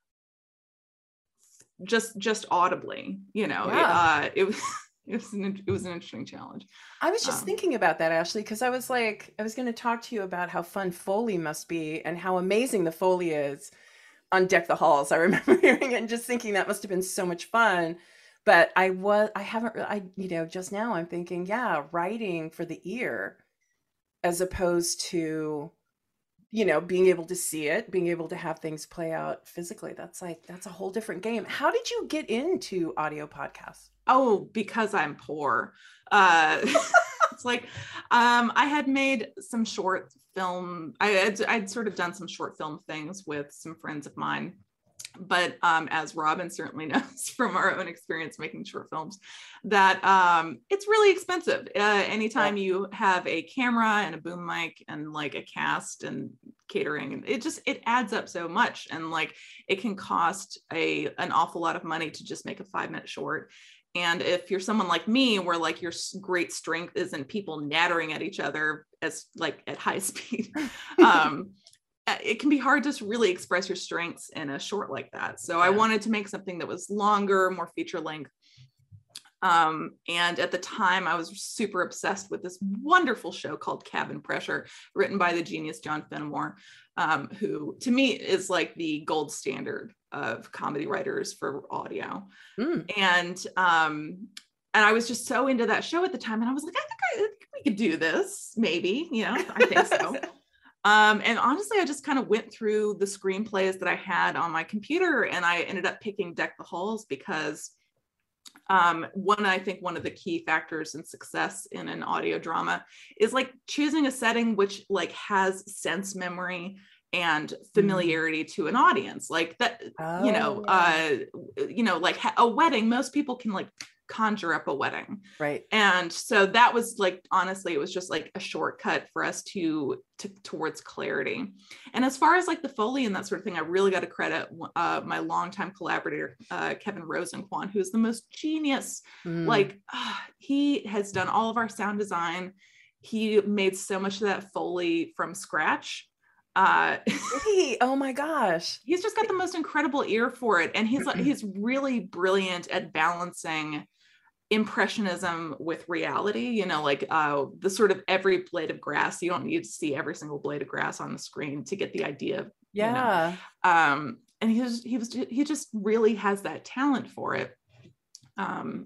just audibly, you know. Yeah. It was an interesting challenge. I was just thinking about that, Ashley, because I was going to talk to you about how fun Foley must be and how amazing the Foley is on Deck the Halls. I remember hearing it and just thinking that must have been so much fun. But just now I'm thinking, yeah, writing for the ear as opposed to, you know, being able to see it, being able to have things play out physically. That's a whole different game. How did you get into audio podcasts? Oh, because I'm poor. It's like, I had made some short film. I'd sort of done some short film things with some friends of mine. But as Robin certainly knows from our own experience making short films, that it's really expensive. Anytime you have a camera and a boom mic and like a cast and catering, it adds up so much. And like it can cost an awful lot of money to just make a 5-minute short. And if you're someone like me, where like your great strength isn't people nattering at each other as like at high speed, it can be hard to really express your strengths in a short like that. So I wanted to make something that was longer, more feature length. And at the time I was super obsessed with this wonderful show called Cabin Pressure, written by the genius John Fenimore, who to me is like the gold standard of comedy writers for audio. And I was just so into that show at the time. And I was like, I think we could do this, maybe, you know, I think so. And honestly, I just kind of went through the screenplays that I had on my computer, and I ended up picking Deck the Halls because I think one of the key factors in success in an audio drama is like choosing a setting which like has sense memory and familiarity to an audience, like that. Like a wedding, most people can like conjure up a wedding. Right. And so that was like, honestly, it was just like a shortcut for us towards clarity. And as far as like the Foley and that sort of thing, I really got to credit my longtime collaborator, Kevin Rosenquan, who's the most genius. Like he has done all of our sound design. He made so much of that Foley from scratch. Oh my gosh. He's just got the most incredible ear for it. And he's really brilliant at balancing impressionism with reality, you know, like the sort of every blade of grass. You don't need to see every single blade of grass on the screen to get the idea. Yeah. You know? And he just really has that talent for it. When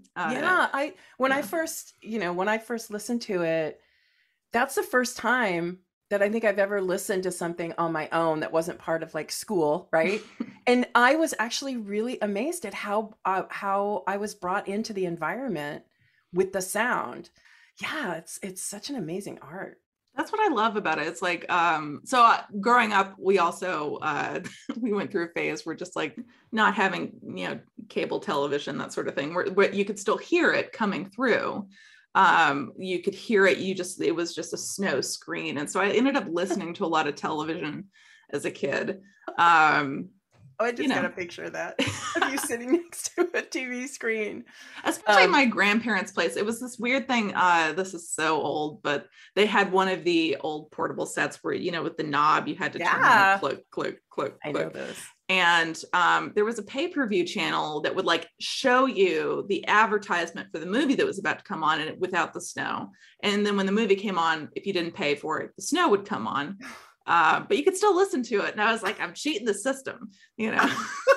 I first listened to it, that's the first time that I think I've ever listened to something on my own that wasn't part of like school, right? And I was actually really amazed at how I was brought into the environment with the sound. Yeah, it's such an amazing art. That's what I love about it. It's like, growing up, we also, we went through a phase where just like not having, you know, cable television, that sort of thing, where you could still hear it coming through. You could hear it. It was just a snow screen. And so I ended up listening to a lot of television as a kid. I just got a picture of that, of you sitting next to a TV screen. Especially my grandparents' place. It was this weird thing. This is so old, but they had one of the old portable sets where, you know, with the knob, you had to turn on, click, click, click. I know those. And there was a pay-per-view channel that would like show you the advertisement for the movie that was about to come on, and without the snow. And then when the movie came on, if you didn't pay for it, the snow would come on. But you could still listen to it. And I was like, I'm cheating the system, you know.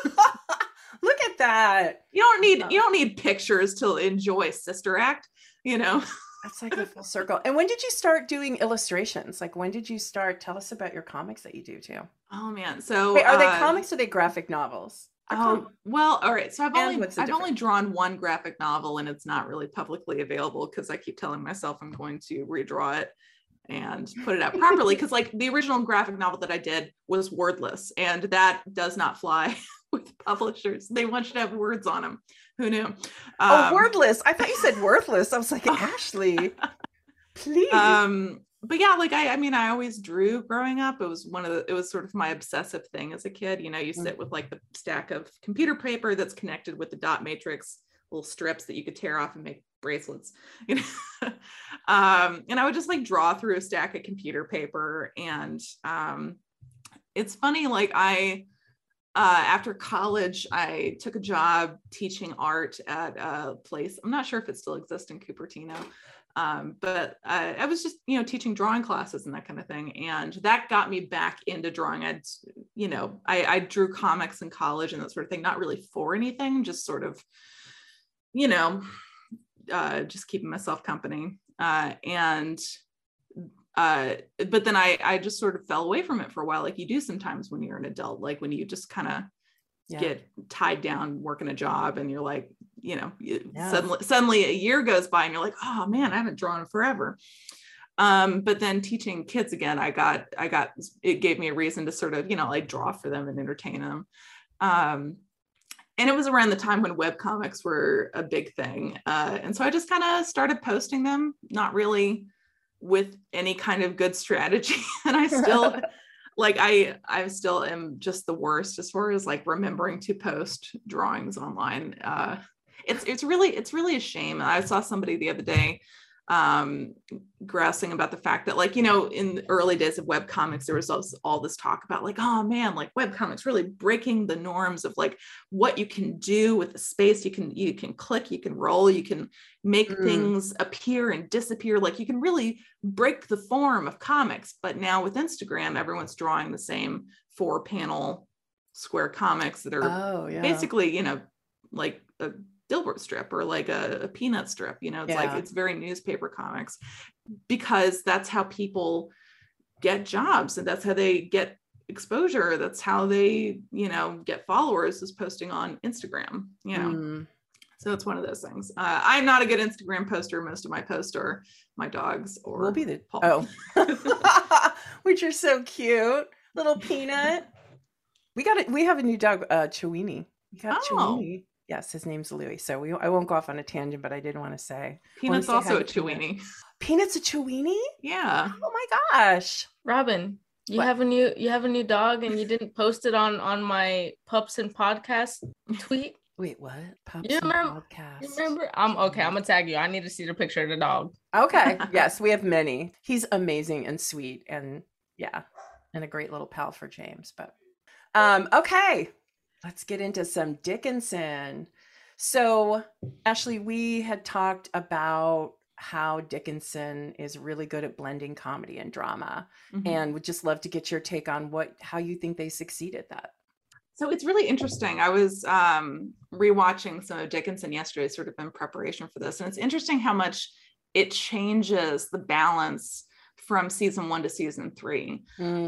Look at that. You don't need pictures to enjoy Sister Act, you know. That's like a full circle. And when did you start doing illustrations? Like, when did you start? Tell us about your comics that you do too. Oh man. So wait, are they comics or are they graphic novels? Well, all right. So I've only drawn one graphic novel, and it's not really publicly available because I keep telling myself I'm going to redraw it and put it out properly, because like the original graphic novel that I did was wordless, and that does not fly with publishers. They want you to have words on them. Who knew? Wordless. I thought you said worthless. I was like, Ashley, please. But yeah, like I always drew growing up. It was sort of my obsessive thing as a kid. You know, you sit with like the stack of computer paper that's connected with the dot matrix little strips that you could tear off and make bracelets, you know. And I would just like draw through a stack of computer paper. And it's funny, like after college, I took a job teaching art at a place. I'm not sure if it still exists in Cupertino, but I was just, you know, teaching drawing classes and that kind of thing. And that got me back into drawing. I drew comics in college and that sort of thing, not really for anything, just sort of, you know, just keeping myself company. But then I just sort of fell away from it for a while, like you do sometimes when you're an adult, like when you just kind of get tied down working a job and you're like, you know, suddenly a year goes by and you're like, oh man, I haven't drawn forever. But then teaching kids again, it gave me a reason to sort of, you know, like draw for them and entertain them. And it was around the time when webcomics were a big thing. And so I just kind of started posting them, not really with any kind of good strategy. And I still I still am just the worst as far as like remembering to post drawings online. It's really a shame. I saw somebody the other day grousing about the fact that, like, you know, in the early days of webcomics, there was all this talk about like, oh man, like webcomics really breaking the norms of like what you can do with the space. You can click, you can roll, you can make things appear and disappear. Like you can really break the form of comics. But now with Instagram, everyone's drawing the same 4-panel square comics that are basically, you know, like a Dilbert strip or like a peanut strip, you know. It's like, it's very newspaper comics, because that's how people get jobs and that's how they get exposure. That's how they, you know, get followers, is posting on Instagram, you know. So it's one of those things. I'm not a good Instagram poster. Most of my posts are my dogs or will be the Paul. Which are so cute, little Peanut. We have a new dog, Chewini. We got Chewini. Yes, his name's Louis. So I won't go off on a tangent, but I did want to say. Peanut's also a Chewini. Peanut's a Chewini? Yeah. Oh my gosh. Robin, you have a new dog and you didn't post it on my Pups and Podcast tweet? Wait, what? Pups you remember? Podcast. You remember? I'm gonna tag you. I need to see the picture of the dog. Okay. Yes, we have many. He's amazing and sweet and and a great little pal for James. But okay. Let's get into some Dickinson. So, Ashley, we had talked about how Dickinson is really good at blending comedy and drama, and would just love to get your take on how you think they succeeded that. So it's really interesting. I was rewatching some of Dickinson yesterday, sort of in preparation for this, and it's interesting how much it changes the balance from season 1 to season 3.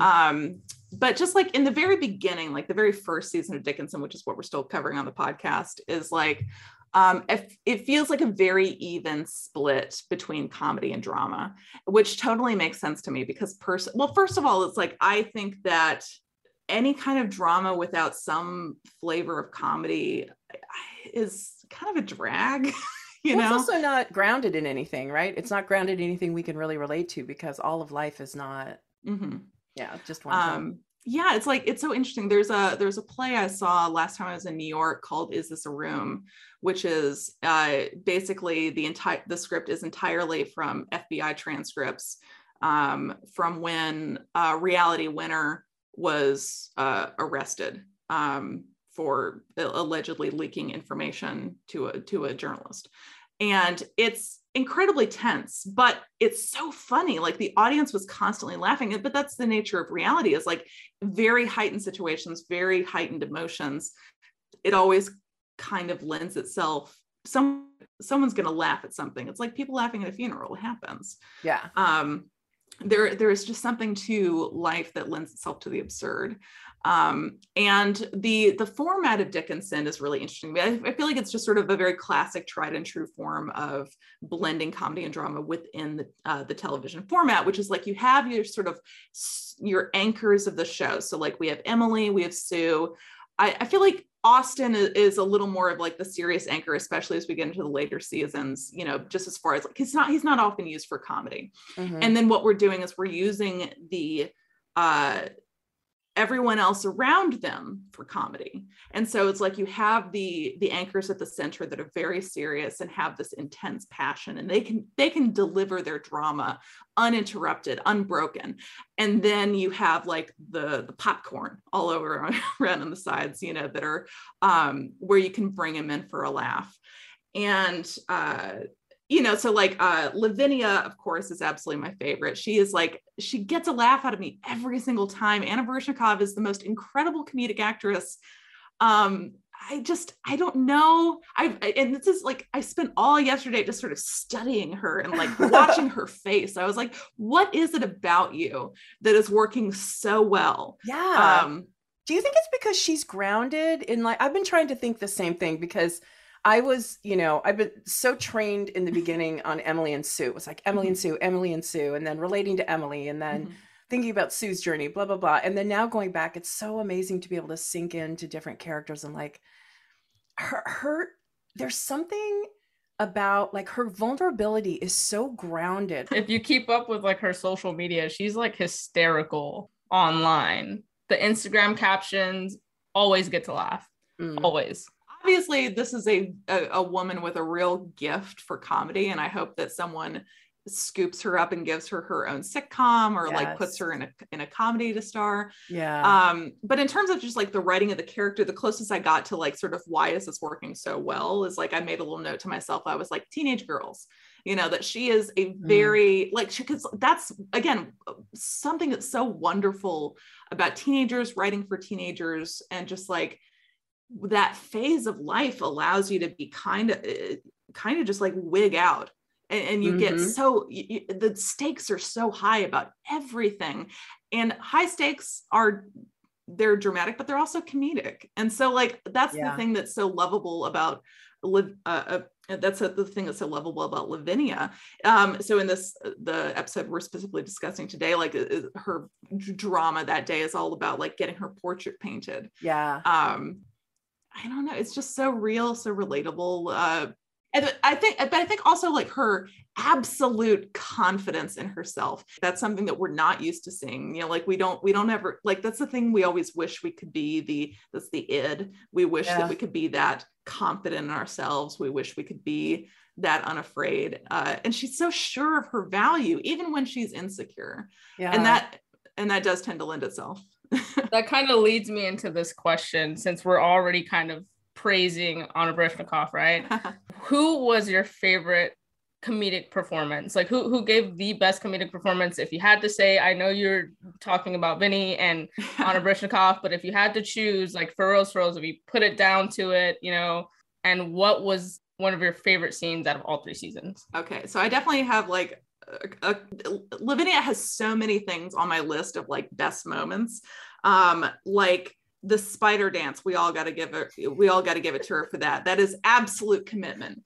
But just like in the very beginning, like the very first season of Dickinson, which is what we're still covering on the podcast, is like it feels like a very even split between comedy and drama, which totally makes sense to me because first of all, it's like I think that any kind of drama without some flavor of comedy is kind of a drag. It's also not grounded in anything, right? It's not grounded in anything we can really relate to because all of life is not just one thing. Yeah, it's like, it's so interesting. There's a play I saw last time I was in New York called Is This a Room, which is basically the script is entirely from FBI transcripts from when Reality Winner was arrested for allegedly leaking information to a journalist. And it's incredibly tense, but it's so funny. Like the audience was constantly laughing, but that's the nature of reality, is like very heightened situations, very heightened emotions. It always kind of lends itself, someone's going to laugh at something. It's like people laughing at a funeral. It happens. Yeah. There is just something to life that lends itself to the absurd. And the format of Dickinson is really interesting. I feel like it's just sort of a very classic tried and true form of blending comedy and drama within the television format, which is like you have your sort of your anchors of the show. So like we have Emily, we have Sue. I feel like Austin is a little more of like the serious anchor, especially as we get into the later seasons, just as far as like, he's not often used for comedy. And then what we're doing is we're using the everyone else around them for comedy. And so it's like you have the anchors at the center that are very serious and have this intense passion, and they can deliver their drama uninterrupted, unbroken. And then you have like the popcorn all over around on the sides, that are where you can bring them in for a laugh. And so like Lavinia, of course, is absolutely my favorite. She gets a laugh out of me every single time. Anna Baryshnikov is the most incredible comedic actress. I don't know. And this is like, I spent all yesterday just sort of studying her and like watching her face. I was like, what is it about you that is working so well? Yeah. Do you think it's because she's grounded in like, I've been trying to think the same thing because I was, I've been so trained in the beginning on Emily and Sue. It was like Emily and Sue, and then relating to Emily, and then thinking about Sue's journey, blah, blah, blah. And then now going back, it's so amazing to be able to sink into different characters and like her there's something about like her vulnerability is so grounded. If you keep up with like her social media, she's like hysterical online. The Instagram captions always get to laugh. Always. Obviously, this is a woman with a real gift for comedy, and I hope that someone scoops her up and gives her own sitcom or like puts her in a comedy to star. But in terms of just like the writing of the character, the closest I got to like sort of why is this working so well is like I made a little note to myself. I was like, teenage girls, that she is a very because that's again something that's so wonderful about teenagers, writing for teenagers, and just like that phase of life allows you to be kind of just like wig out, and you get so the stakes are so high about everything, and high stakes they're dramatic, but they're also comedic. And so like that's the thing that's so lovable about that's the thing that's so lovable about Lavinia. So in the episode we're specifically discussing today, like her drama that day is all about like getting her portrait painted. I don't know, it's just so real, so relatable. And I think also like her absolute confidence in herself. That's something that we're not used to seeing. You know, like we don't ever, like, that's the thing we always wish we could be. That's the id. We wish that we could be that confident in ourselves. We wish we could be that unafraid. And she's so sure of her value, even when she's insecure. Yeah. And that does tend to lend itself. That kind of leads me into this question, since we're already kind of praising Anna Baryshnikov, right? Who was your favorite comedic performance? Like who gave the best comedic performance? If you had to say, I know you're talking about Vinny and Anna Baryshnikov, but if you had to choose, like for reals, if you put it down to it, you know, and what was one of your favorite scenes out of all 3 seasons? Okay, so I definitely have like Lavinia has so many things on my list of like best moments. Like the spider dance, we all got to give it to her for that. That is absolute commitment.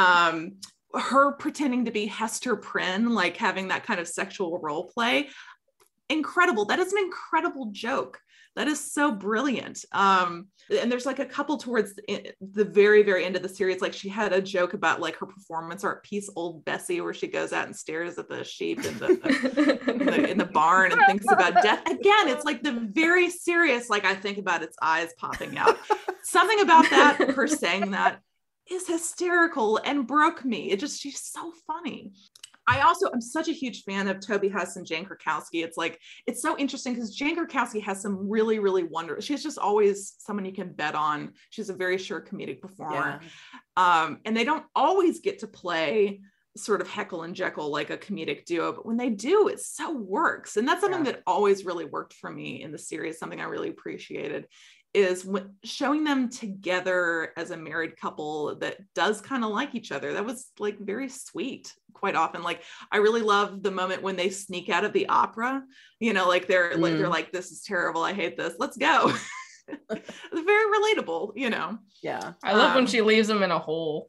Her pretending to be Hester Prynne, like having that kind of sexual role play, incredible. That is an incredible joke. That is so brilliant. And there's like a couple towards the very, very end of the series. Like she had a joke about like her performance art piece, Old Bessie, where she goes out and stares at the sheep in the barn and thinks about death. Again, it's like the very serious, like I think about its eyes popping out. Something about that, her saying that, is hysterical and broke me. She's so funny. I'm such a huge fan of Toby Huss and Jane Krakowski. It's like, it's so interesting because Jane Krakowski has some really, really wonderful, she's just always someone you can bet on. She's a very sure comedic performer. Yeah. And they don't always get to play sort of Heckle and Jekyll like a comedic duo, but when they do, it so works. And that's something that always really worked for me in the series. Something I really appreciated is showing them together as a married couple that does kind of like each other. That was like very sweet quite often. Like I really love the moment when they sneak out of the opera, you know, like they're like, this is terrible, I hate this, let's go. It's very relatable, you know. Yeah. I love when she leaves them in a hole.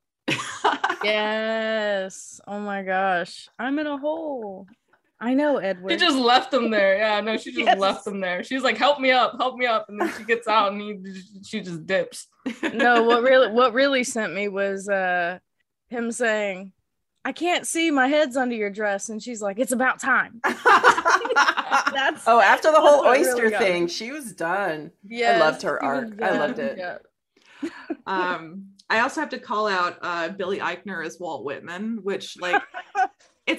Yes. Oh my gosh. I'm in a hole. I know, Edward. She just left them there. Yeah, no, she just left them there. She's like, help me up. And then she gets out and she just dips. No, what really sent me was him saying, I can't see, my head's under your dress. And she's like, it's about time. After the whole oyster thing, she was done. Yeah, I loved her arc. I loved it. Yeah. I also have to call out Billy Eichner as Walt Whitman, which like he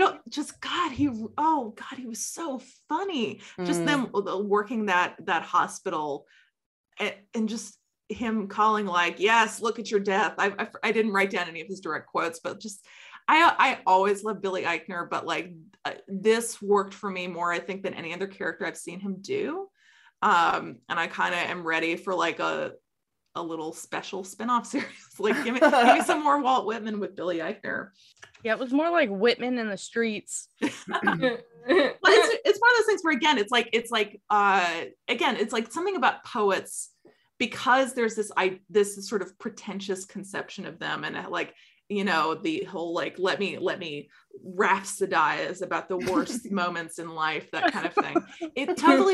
was so funny. Just them working that hospital and just him calling like, yes, look at your death. I didn't write down any of his direct quotes, but just I always love Billy Eichner, but like this worked for me more, I think, than any other character I've seen him do. And I kind of am ready for like a little special spinoff series. Like give me some more Walt Whitman with Billy Eichner. Yeah, it was more like Whitman in the streets. Well, it's one of those things where again, it's like something about poets, because there's this sort of pretentious conception of them, and like, you know, the whole like let me rhapsodize about the worst moments in life, that kind of thing. It totally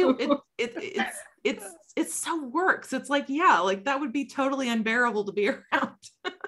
it so works. It's like, yeah, like that would be totally unbearable to be around.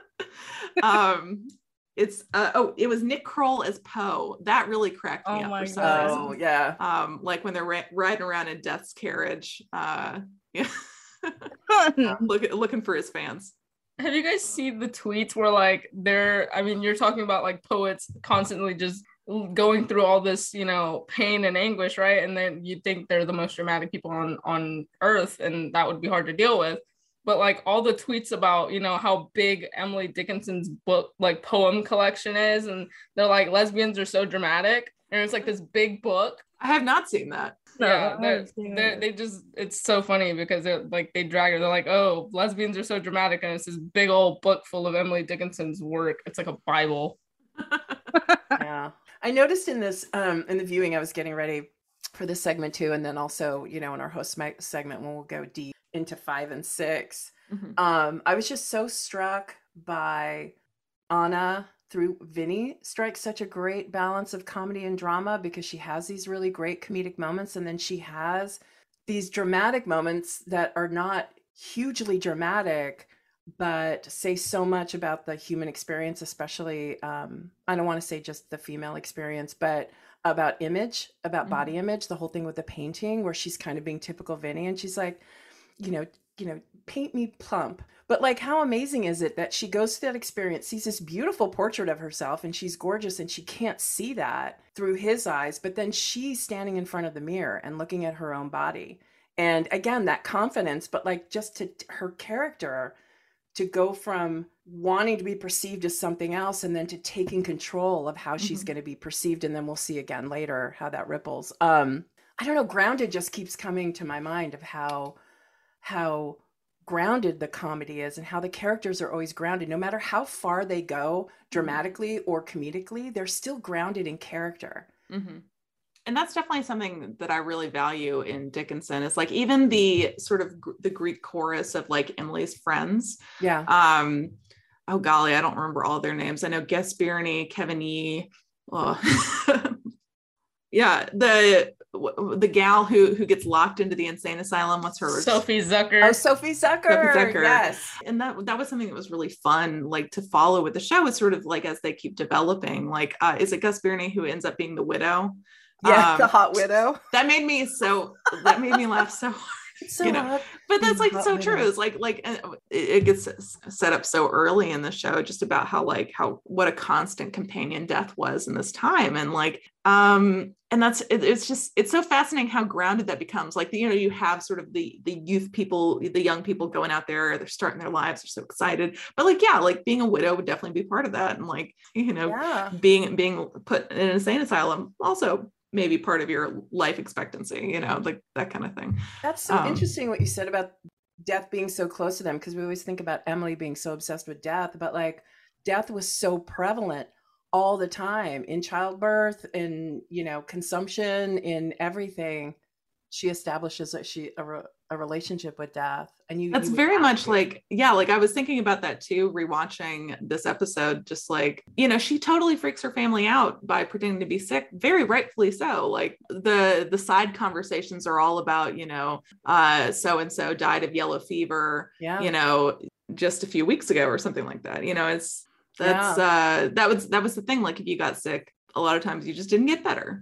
It was Nick Kroll as Poe. That really cracked me up for some reason. Oh yeah. Like when they're riding around in Death's carriage. Yeah. Looking for his fans. Have you guys seen the tweets where like you're talking about like poets constantly just going through all this, you know, pain and anguish, right? And then you think they're the most dramatic people on earth, and that would be hard to deal with. But like all the tweets about, you know, how big Emily Dickinson's book, like poem collection is, and they're like, lesbians are so dramatic, and it's like this big book. I have not seen that. Yeah, they just, it's so funny because they're like, they drag her, they're like, oh, lesbians are so dramatic, and it's this big old book full of Emily Dickinson's work. It's like a Bible. Yeah, I noticed in this in the viewing, I was getting ready for this segment too, and then also, you know, in our host segment when we'll go deep into 5 and 6, I was just so struck by Anna through Vinny strikes such a great balance of comedy and drama, because she has these really great comedic moments, and then she has these dramatic moments that are not hugely dramatic, but say so much about the human experience, especially, I don't want to say just the female experience, but about image, about body image, the whole thing with the painting where she's kind of being typical Vinny, and she's like, paint me plump. But like, how amazing is it that she goes through that experience, sees this beautiful portrait of herself, and she's gorgeous, and she can't see that through his eyes, but then she's standing in front of the mirror and looking at her own body. And again, that confidence, but like just to her character to go from wanting to be perceived as something else and then to taking control of how she's going to be perceived. And then we'll see again later how that ripples. I don't know, grounded just keeps coming to my mind of how grounded the comedy is and how the characters are always grounded. No matter how far they go dramatically or comedically, they're still grounded in character. And that's definitely something that I really value in Dickinson. Is like even the sort of the Greek chorus of like Emily's friends. Yeah. Oh golly, I don't remember all their names. I know Gasperini, Kevin Yee. Oh. Yeah, the gal who gets locked into the insane asylum. What's her? Sophie Zucker. Oh, Sophie Zucker. Yes. And that was something that was really fun, like to follow with the show. Is sort of like as they keep developing. Like, is it Gasperini who ends up being the widow? Yeah, the hot widow. That made me laugh so hard. So hot. But that's like so true. It's like it gets set up so early in the show, just about how what a constant companion death was in this time, and and it's so fascinating how grounded that becomes. Like you have sort of the youth people, the young people going out there, they're starting their lives, they're so excited, but being a widow would definitely be part of that, and being put in an insane asylum also maybe part of your life expectancy, like that kind of thing. That's so interesting what you said about death being so close to them, because we always think about Emily being so obsessed with death, but like death was so prevalent all the time in childbirth, in consumption, in everything. She establishes a relationship with death, and that's very much I was thinking about that too, rewatching this episode, just she totally freaks her family out by pretending to be sick, very rightfully so. Like the side conversations are all about so and so died of yellow fever, just a few weeks ago or something like that. That was the thing. Like if you got sick, a lot of times you just didn't get better.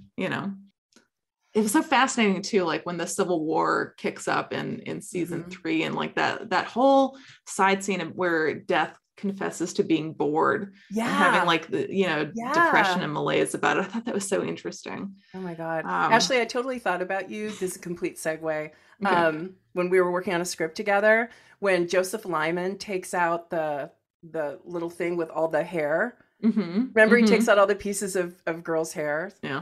It was so fascinating too, like when the Civil War kicks up in season 3, and like that whole side scene of where Death confesses to being bored, and having like the depression and malaise about it. I thought that was so interesting. Oh my God, Ashley, I totally thought about you. This is a complete segue. Okay. When we were working on a script together, when Joseph Lyman takes out the little thing with all the hair. Remember, he takes out all the pieces of girls' hair. Yeah.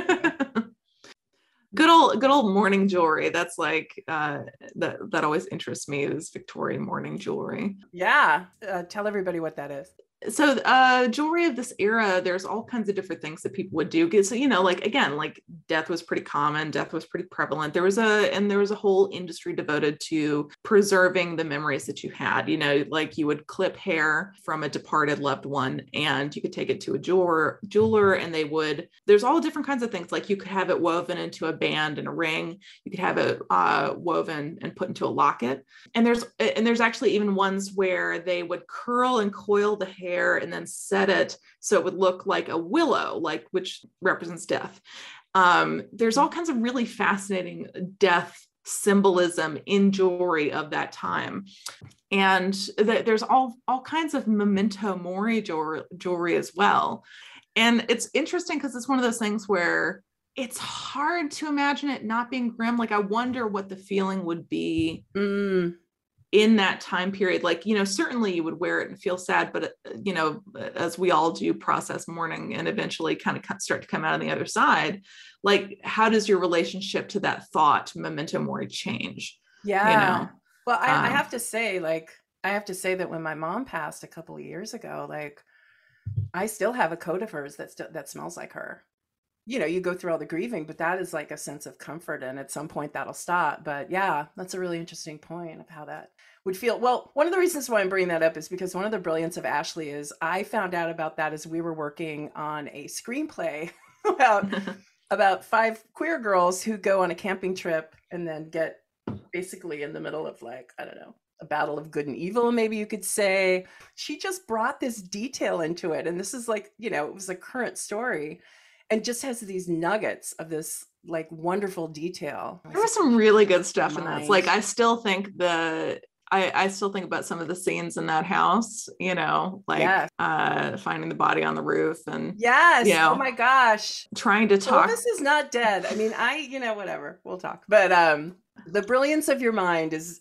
Good old morning jewelry. That's that always interests me, is Victorian morning jewelry. Yeah. Tell everybody what that is. So jewelry of this era, there's all kinds of different things that people would do, because death was pretty common, death was pretty prevalent. There was a whole industry devoted to preserving the memories that you had. You would clip hair from a departed loved one, and you could take it to a jeweler, and there's all different kinds of things. Like you could have it woven into a band and a ring, you could have it woven and put into a locket, and there's actually even ones where they would curl and coil the hair and then set it so it would look like a willow, which represents death. There's all kinds of really fascinating death symbolism in jewelry of that time, and there's all kinds of memento mori jewelry as well. And it's interesting because it's one of those things where it's hard to imagine it not being grim. Like I wonder what the feeling would be in that time period. Certainly you would wear it and feel sad, but as we all do, process mourning and eventually kind of start to come out on the other side. Like, how does your relationship to that thought, memento mori, change? Yeah. Well, I have to say, that when my mom passed a couple of years ago, I still have a coat of hers that smells like her. You go through all the grieving, but that is like a sense of comfort, and at some point that'll stop. But yeah, that's a really interesting point of how that would feel. Well, one of the reasons why I'm bringing that up is because one of the brilliance of Ashley is I found out about that as we were working on a screenplay about 5 queer girls who go on a camping trip and then get basically in the middle of like, I don't know, a battle of good and evil, maybe you could say. She just brought this detail into it. And this is like, you know, it was a current story and just has these nuggets of this like wonderful detail. There was some really good stuff in Mind. this. Like, I still think I still think about some of the scenes in that house, you know, like finding the body on the roof and yes, you know, oh my gosh, trying to talk. Clovis is not dead. I mean, you know, whatever, we'll talk. But the brilliance of your mind is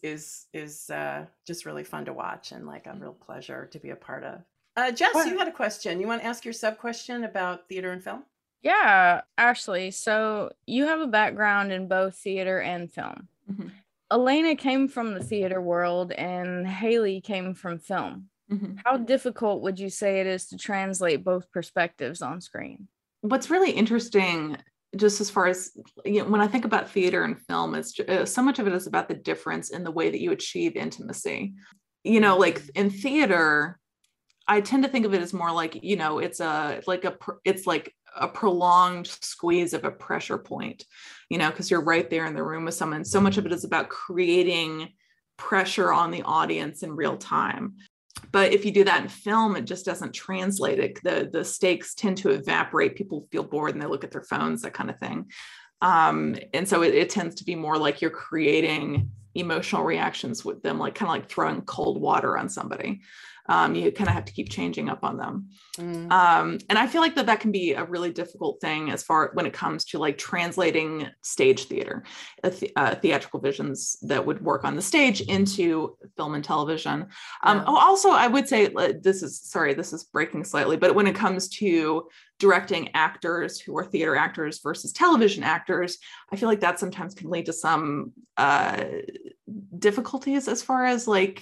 just really fun to watch and like a real pleasure to be a part of. Jess, you had a question. You want to ask your sub question about theater and film? Yeah, Ashley. So you have a background in both theater and film. Mm-hmm. Elena came from the theater world and Haley came from film. Mm-hmm. How difficult would you say it is to translate both perspectives on screen? What's really interesting, just as far as, you know, when I think about theater and film, it's so much of it is about the difference in the way that you achieve intimacy. You know, like in theater, I tend to think of it as more like, you know, it's like a prolonged squeeze of a pressure point, you know, because you're right there in the room with someone. So much of it is about creating pressure on the audience in real time. But if you do that in film, it just doesn't translate it. The stakes tend to evaporate. People feel bored and they look at their phones, that kind of thing. And so it tends to be more like you're creating emotional reactions with them, like kind of like throwing cold water on somebody. You kind of have to keep changing up on them. And I feel like that can be a really difficult thing as far when it comes to like translating stage theater, theatrical visions that would work on the stage into film and television. Also, I would say this is breaking slightly, but when it comes to directing actors who are theater actors versus television actors, I feel like that sometimes can lead to some difficulties as far as like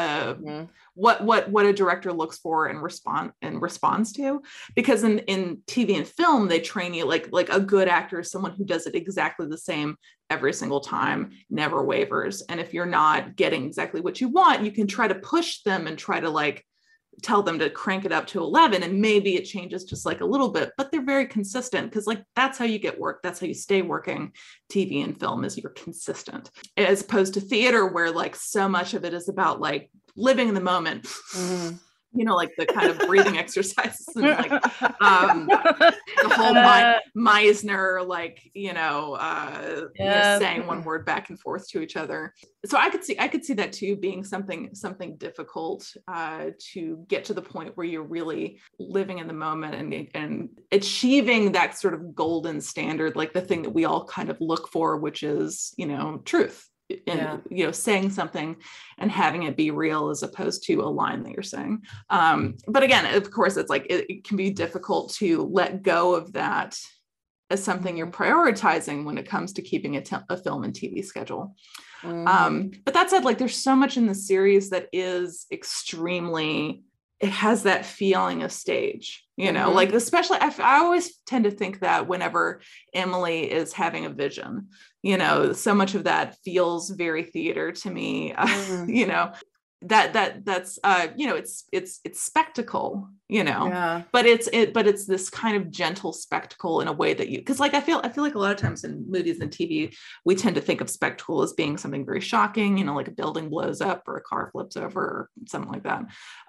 what a director looks for and responds to, because in TV and film they train you like a good actor is someone who does it exactly the same every single time, never wavers. And if you're not getting exactly what you want, you can try to push them and try to like tell them to crank it up to 11, and maybe it changes just like a little bit, but they're very consistent because like that's how you get work. That's how you stay working. TV and film is you're consistent, as opposed to theater where like so much of it is about like living in the moment. You know, like the kind of breathing exercises and like the whole Meisner, like, you know, saying one word back and forth to each other. So I could see that too being something difficult to get to the point where you're really living in the moment and achieving that sort of golden standard, like the thing that we all kind of look for, which is, you know, truth. And you know, saying something and having it be real as opposed to a line that you're saying. But again, of course, it's like it can be difficult to let go of that as something you're prioritizing when it comes to keeping a film and TV schedule. But that said, like there's so much in the series that is extremely, it has that feeling of stage, you know, like especially I always tend to think that whenever Emily is having a vision, you know, so much of that feels very theater to me. You know, that's you know, it's spectacle, you know, but it's this kind of gentle spectacle in a way that because like I feel like a lot of times in movies and TV we tend to think of spectacle as being something very shocking, you know, like a building blows up or a car flips over or something like that.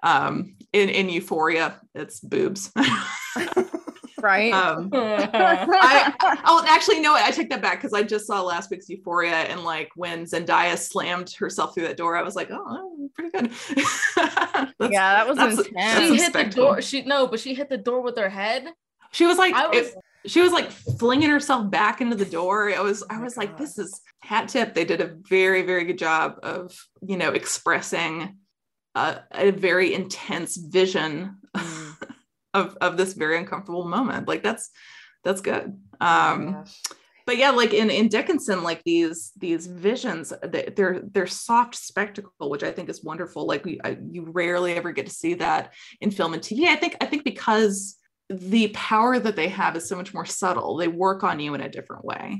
In Euphoria it's boobs. Right. Actually, no, I take that back because I just saw last week's Euphoria, and like when Zendaya slammed herself through that door, I was like, oh, pretty good. That was intense. She hit the door. She hit the door with her head. She was like, she was like flinging herself back into the door. I was like, this is hat tip. They did a very, very good job of, you know, expressing a very intense vision of this very uncomfortable moment. Like that's good. But yeah, like in Dickinson, like these visions, they're soft spectacle, which I think is wonderful. Like you rarely ever get to see that in film and TV. I think because the power that they have is so much more subtle. They work on you in a different way.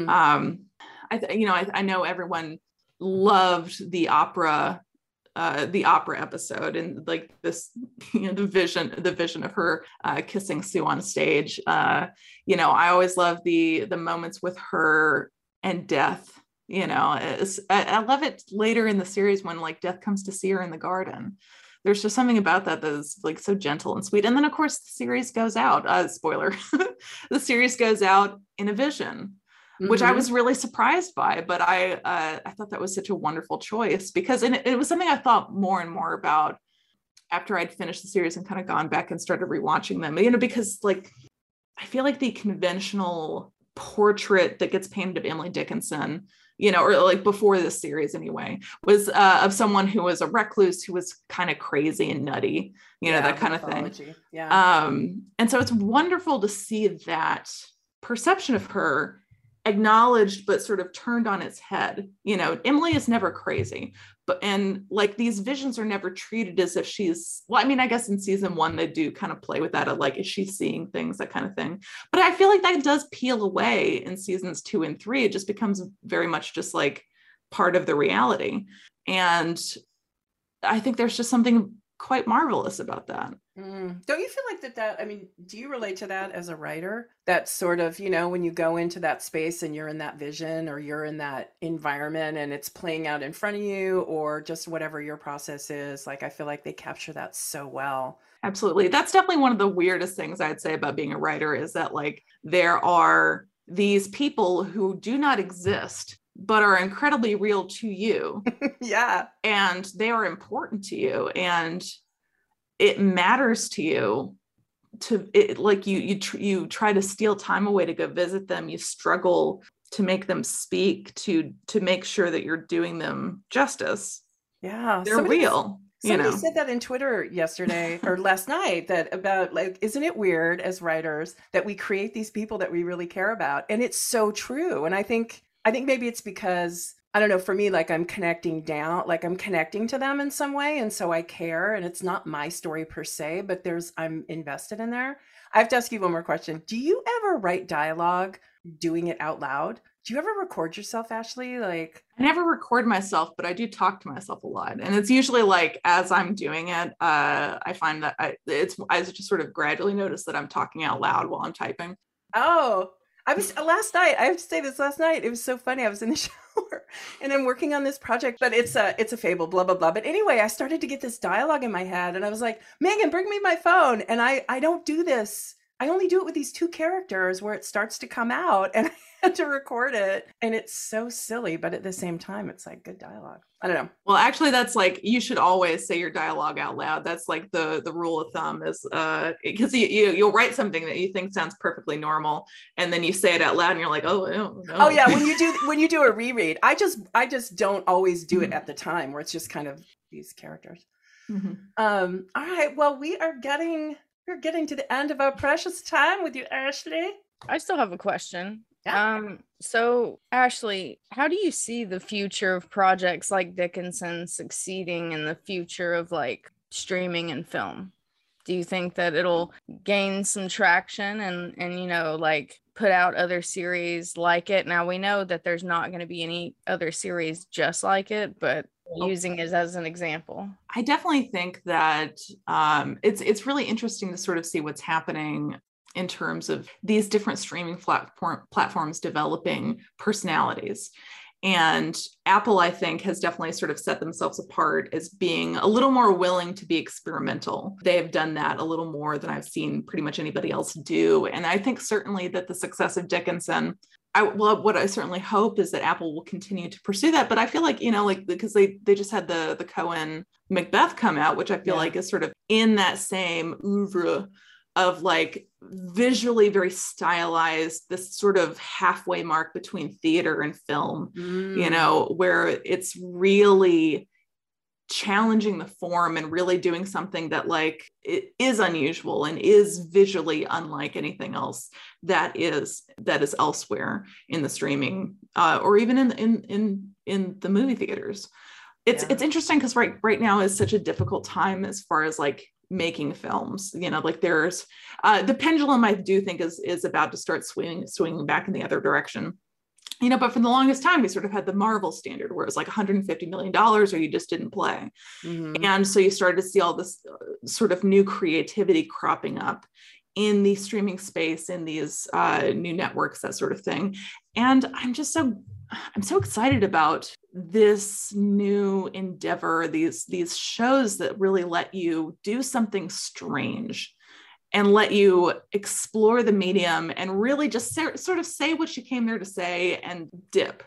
I know everyone loved the opera episode and like this, you know, the vision of her kissing Sue on stage. You know, I always love the moments with her and Death I love it later in the series when like Death comes to see her in the garden. There's just something about that is like so gentle and sweet. And then of course the series goes out, spoiler, the series goes out in a vision, which I was really surprised by, but I thought that was such a wonderful choice because it was something I thought more and more about after I'd finished the series and kind of gone back and started rewatching them, because like, I feel like the conventional portrait that gets painted of Emily Dickinson, or like before this series anyway, was of someone who was a recluse, who was kind of crazy and nutty, that kind of thing. Yeah. And so it's wonderful to see that perception of her acknowledged, but sort of turned on its head. Emily is never crazy, and like these visions are never treated as if she's, well, I mean, I guess in season 1, they do kind of play with that of like, is she seeing things, that kind of thing. But I feel like that does peel away in seasons 2 and 3. It just becomes very much just like part of the reality. And I think there's just something quite marvelous about that. Don't you feel like that, I mean, do you relate to that as a writer? That sort of, when you go into that space and you're in that vision or you're in that environment and it's playing out in front of you, or just whatever your process is, like, I feel like they capture that so well. Absolutely. That's definitely one of the weirdest things I'd say about being a writer, is that like there are these people who do not exist but are incredibly real to you. Yeah. And they are important to you, and it matters to you you try to steal time away to go visit them. You struggle to make them speak, to make sure that you're doing them justice. Yeah. They're real. Somebody said that in Twitter yesterday or last night, that about like, isn't it weird as writers that we create these people that we really care about? And it's so true. And I think maybe it's because, I don't know, for me, like I'm connecting to them in some way. And so I care, and it's not my story per se, but I'm invested in there. I have to ask you one more question. Do you ever write dialogue doing it out loud? Do you ever record yourself, Ashley? Like, I never record myself, but I do talk to myself a lot. And it's usually like, as I'm doing it, I find that I just sort of gradually notice that I'm talking out loud while I'm typing. Oh, I have to say this, last night, it was so funny. I was in the shower and I'm working on this project, but it's a fable, blah, blah, blah. But anyway, I started to get this dialogue in my head and I was like, Megan, bring me my phone. And I don't do this. I only do it with these 2 characters where it starts to come out, and I had to record it. And it's so silly, but at the same time, it's like good dialogue. I don't know. Well, actually, that's like, you should always say your dialogue out loud. That's like the rule of thumb, is because you'll write something that you think sounds perfectly normal, and then you say it out loud and you're like, oh no. Oh yeah, when you do a reread, I just don't always do it at the time where it's just kind of these characters. Mm-hmm. All right, well, we're getting to the end of our precious time with you, Ashley. I still have a question. Yeah. So Ashley, how do you see the future of projects like Dickinson succeeding in the future of like streaming and film? Do you think that it'll gain some traction and like put out other series like it? Now we know that there's not going to be any other series just like it, but using it as an example. I definitely think that it's really interesting to sort of see what's happening in terms of these different streaming platforms developing personalities. And Apple, I think, has definitely sort of set themselves apart as being a little more willing to be experimental. They have done that a little more than I've seen pretty much anybody else do. And I think certainly that the success of Dickinson, what I certainly hope is that Apple will continue to pursue that. But I feel like, because they just had the Coen Macbeth come out, which I feel like is sort of in that same oeuvre of like visually very stylized, this sort of halfway mark between theater and film, where it's really challenging the form and really doing something that like it is unusual and is visually unlike anything else that is elsewhere in the streaming or even in the movie theaters. It's interesting because right now is such a difficult time as far as like making films, like there's the pendulum, I do think is about to start swinging back in the other direction, but for the longest time we sort of had the Marvel standard where it was like $150 million or you just didn't play. Mm-hmm. And so you started to see all this sort of new creativity cropping up in the streaming space, in these new networks, that sort of thing. And I'm just so I'm so excited about this new endeavor, these shows that really let you do something strange and let you explore the medium and really just sort of say what you came there to say and dip,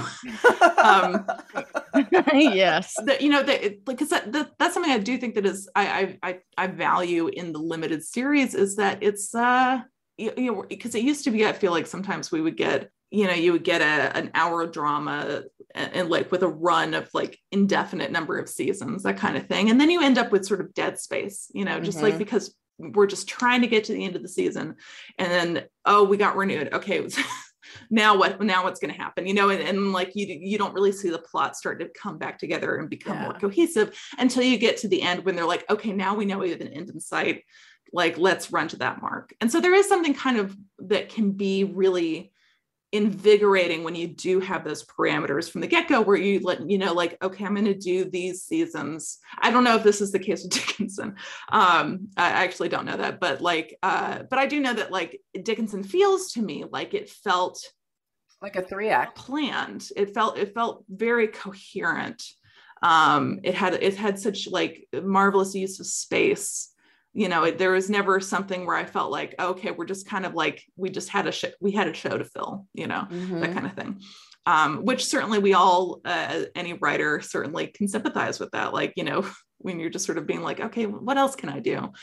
Yes. Because that's something I do think that is I value in the limited series, is that it's because it used to be, I feel like sometimes we would get, you would get an hour drama and like with a run of like indefinite number of seasons, that kind of thing, and then you end up with sort of dead space, just like, because we're just trying to get to the end of the season, and then we got renewed. Okay, now what's going to happen? And like you don't really see the plot start to come back together and become more cohesive until you get to the end, when they're like, okay, now we know we have an end in sight. Like, let's run to that mark. And so there is something kind of that can be really invigorating when you do have those parameters from the get-go, where you let like, okay, I'm going to do these seasons. I don't know if this is the case with Dickinson. I actually don't know that, but like, but I do know that like Dickinson feels to me like it felt like a 3-act planned. It felt very coherent. It had such like marvelous use of space. There was never something where I felt like, okay, we're just kind of like, we had a show to fill, that kind of thing. Which certainly we all, any writer certainly can sympathize with that. Like, when you're just sort of being like, okay, what else can I do?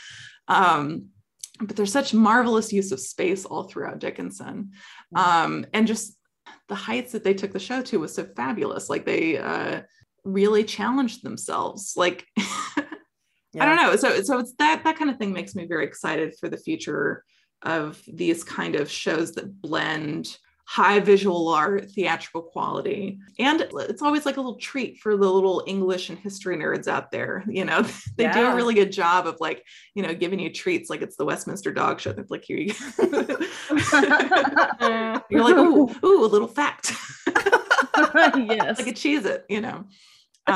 But there's such marvelous use of space all throughout Dickinson. And just the heights that they took the show to was so fabulous. Like they really challenged themselves. Like, I don't know. So it's that kind of thing makes me very excited for the future of these kind of shows that blend high visual art, theatrical quality. And it's always like a little treat for the little English and history nerds out there. They do a really good job of like, giving you treats, like it's the Westminster Dog Show. They're like, here you go. You're like, ooh, a little fact. Yes. Like a Cheez-It, So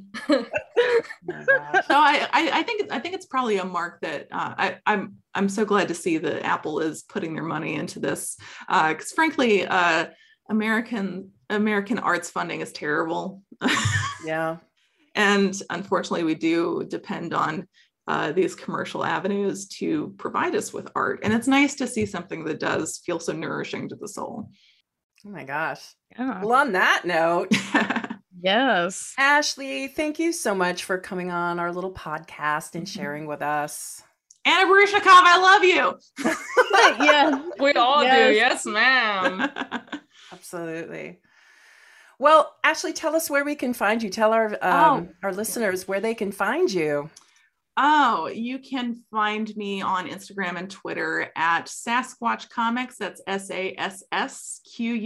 I think it's probably a mark that I'm so glad to see that Apple is putting their money into this, because frankly, American arts funding is terrible. Yeah. And unfortunately, we do depend on these commercial avenues to provide us with art, and it's nice to see something that does feel so nourishing to the soul. Oh my gosh. Yeah. Well, on that note. Yes. Ashley, thank you so much for coming on our little podcast and sharing with us. Anna Baryshnikov, I love you. Yeah. We all do. Yes, ma'am. Absolutely. Well, Ashley, tell us where we can find you. Tell our listeners where they can find you. Oh, you can find me on Instagram and Twitter at Sasquatch Comics. That's SASSQUACH.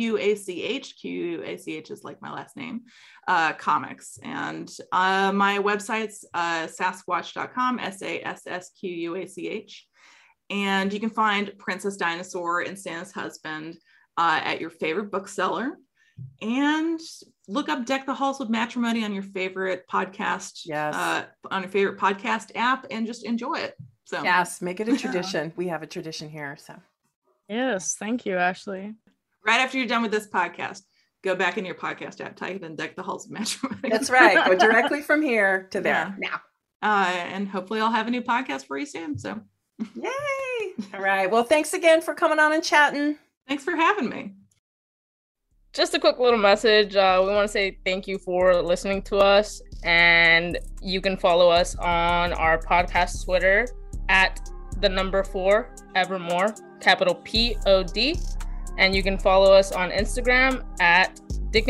QUACH is like my last name, comics. And my website's sasquatch.com, SASSQUACH. And you can find Princess Dinosaur and Santa's Husband at your favorite bookseller. And look up Deck the Halls with Matrimony on your favorite podcast, on your favorite podcast app, and just enjoy it. So yes, make it a tradition. We have a tradition here. So yes, thank you, Ashley. Right after you're done with this podcast, go back in your podcast app, type in Deck the Halls with Matrimony. That's right. Go directly from here to there now. And hopefully I'll have a new podcast for you soon. So yay! All right. Well, thanks again for coming on and chatting. Thanks for having me. Just a quick little message. We want to say thank you for listening to us, and you can follow us on our podcast Twitter at 4 Evermore, capital POD, and you can follow us on Instagram at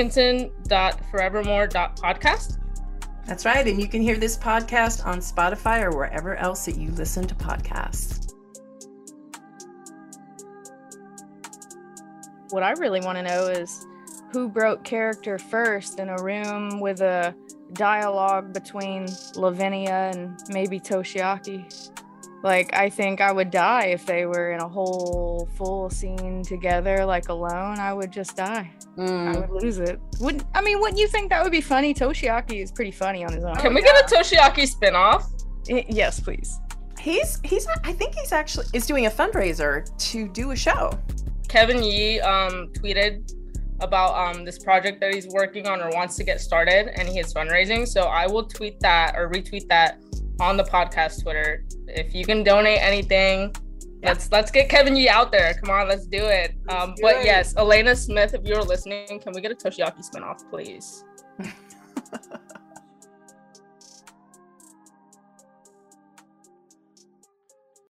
dickinson.forevermore.podcast. That's right, and you can hear this podcast on Spotify or wherever else that you listen to podcasts. What I really want to know is who broke character first in a room with a dialogue between Lavinia and maybe Toshiaki. Like, I think I would die if they were in a whole full scene together, like alone. I would just die. I would lose it. Wouldn't you think that would be funny? Toshiaki is pretty funny on his own. Can we get a Toshiaki spinoff? Yes, please. I think he's actually doing a fundraiser to do a show. Kevin Yee tweeted about this project that he's working on or wants to get started, and he is fundraising. So I will tweet that or retweet that on the podcast Twitter. If you can donate anything, let's get Kevin Yee out there. Come on, let's do it. But yes, Elena Smith, if you're listening, can we get a Toshiaki spinoff, please?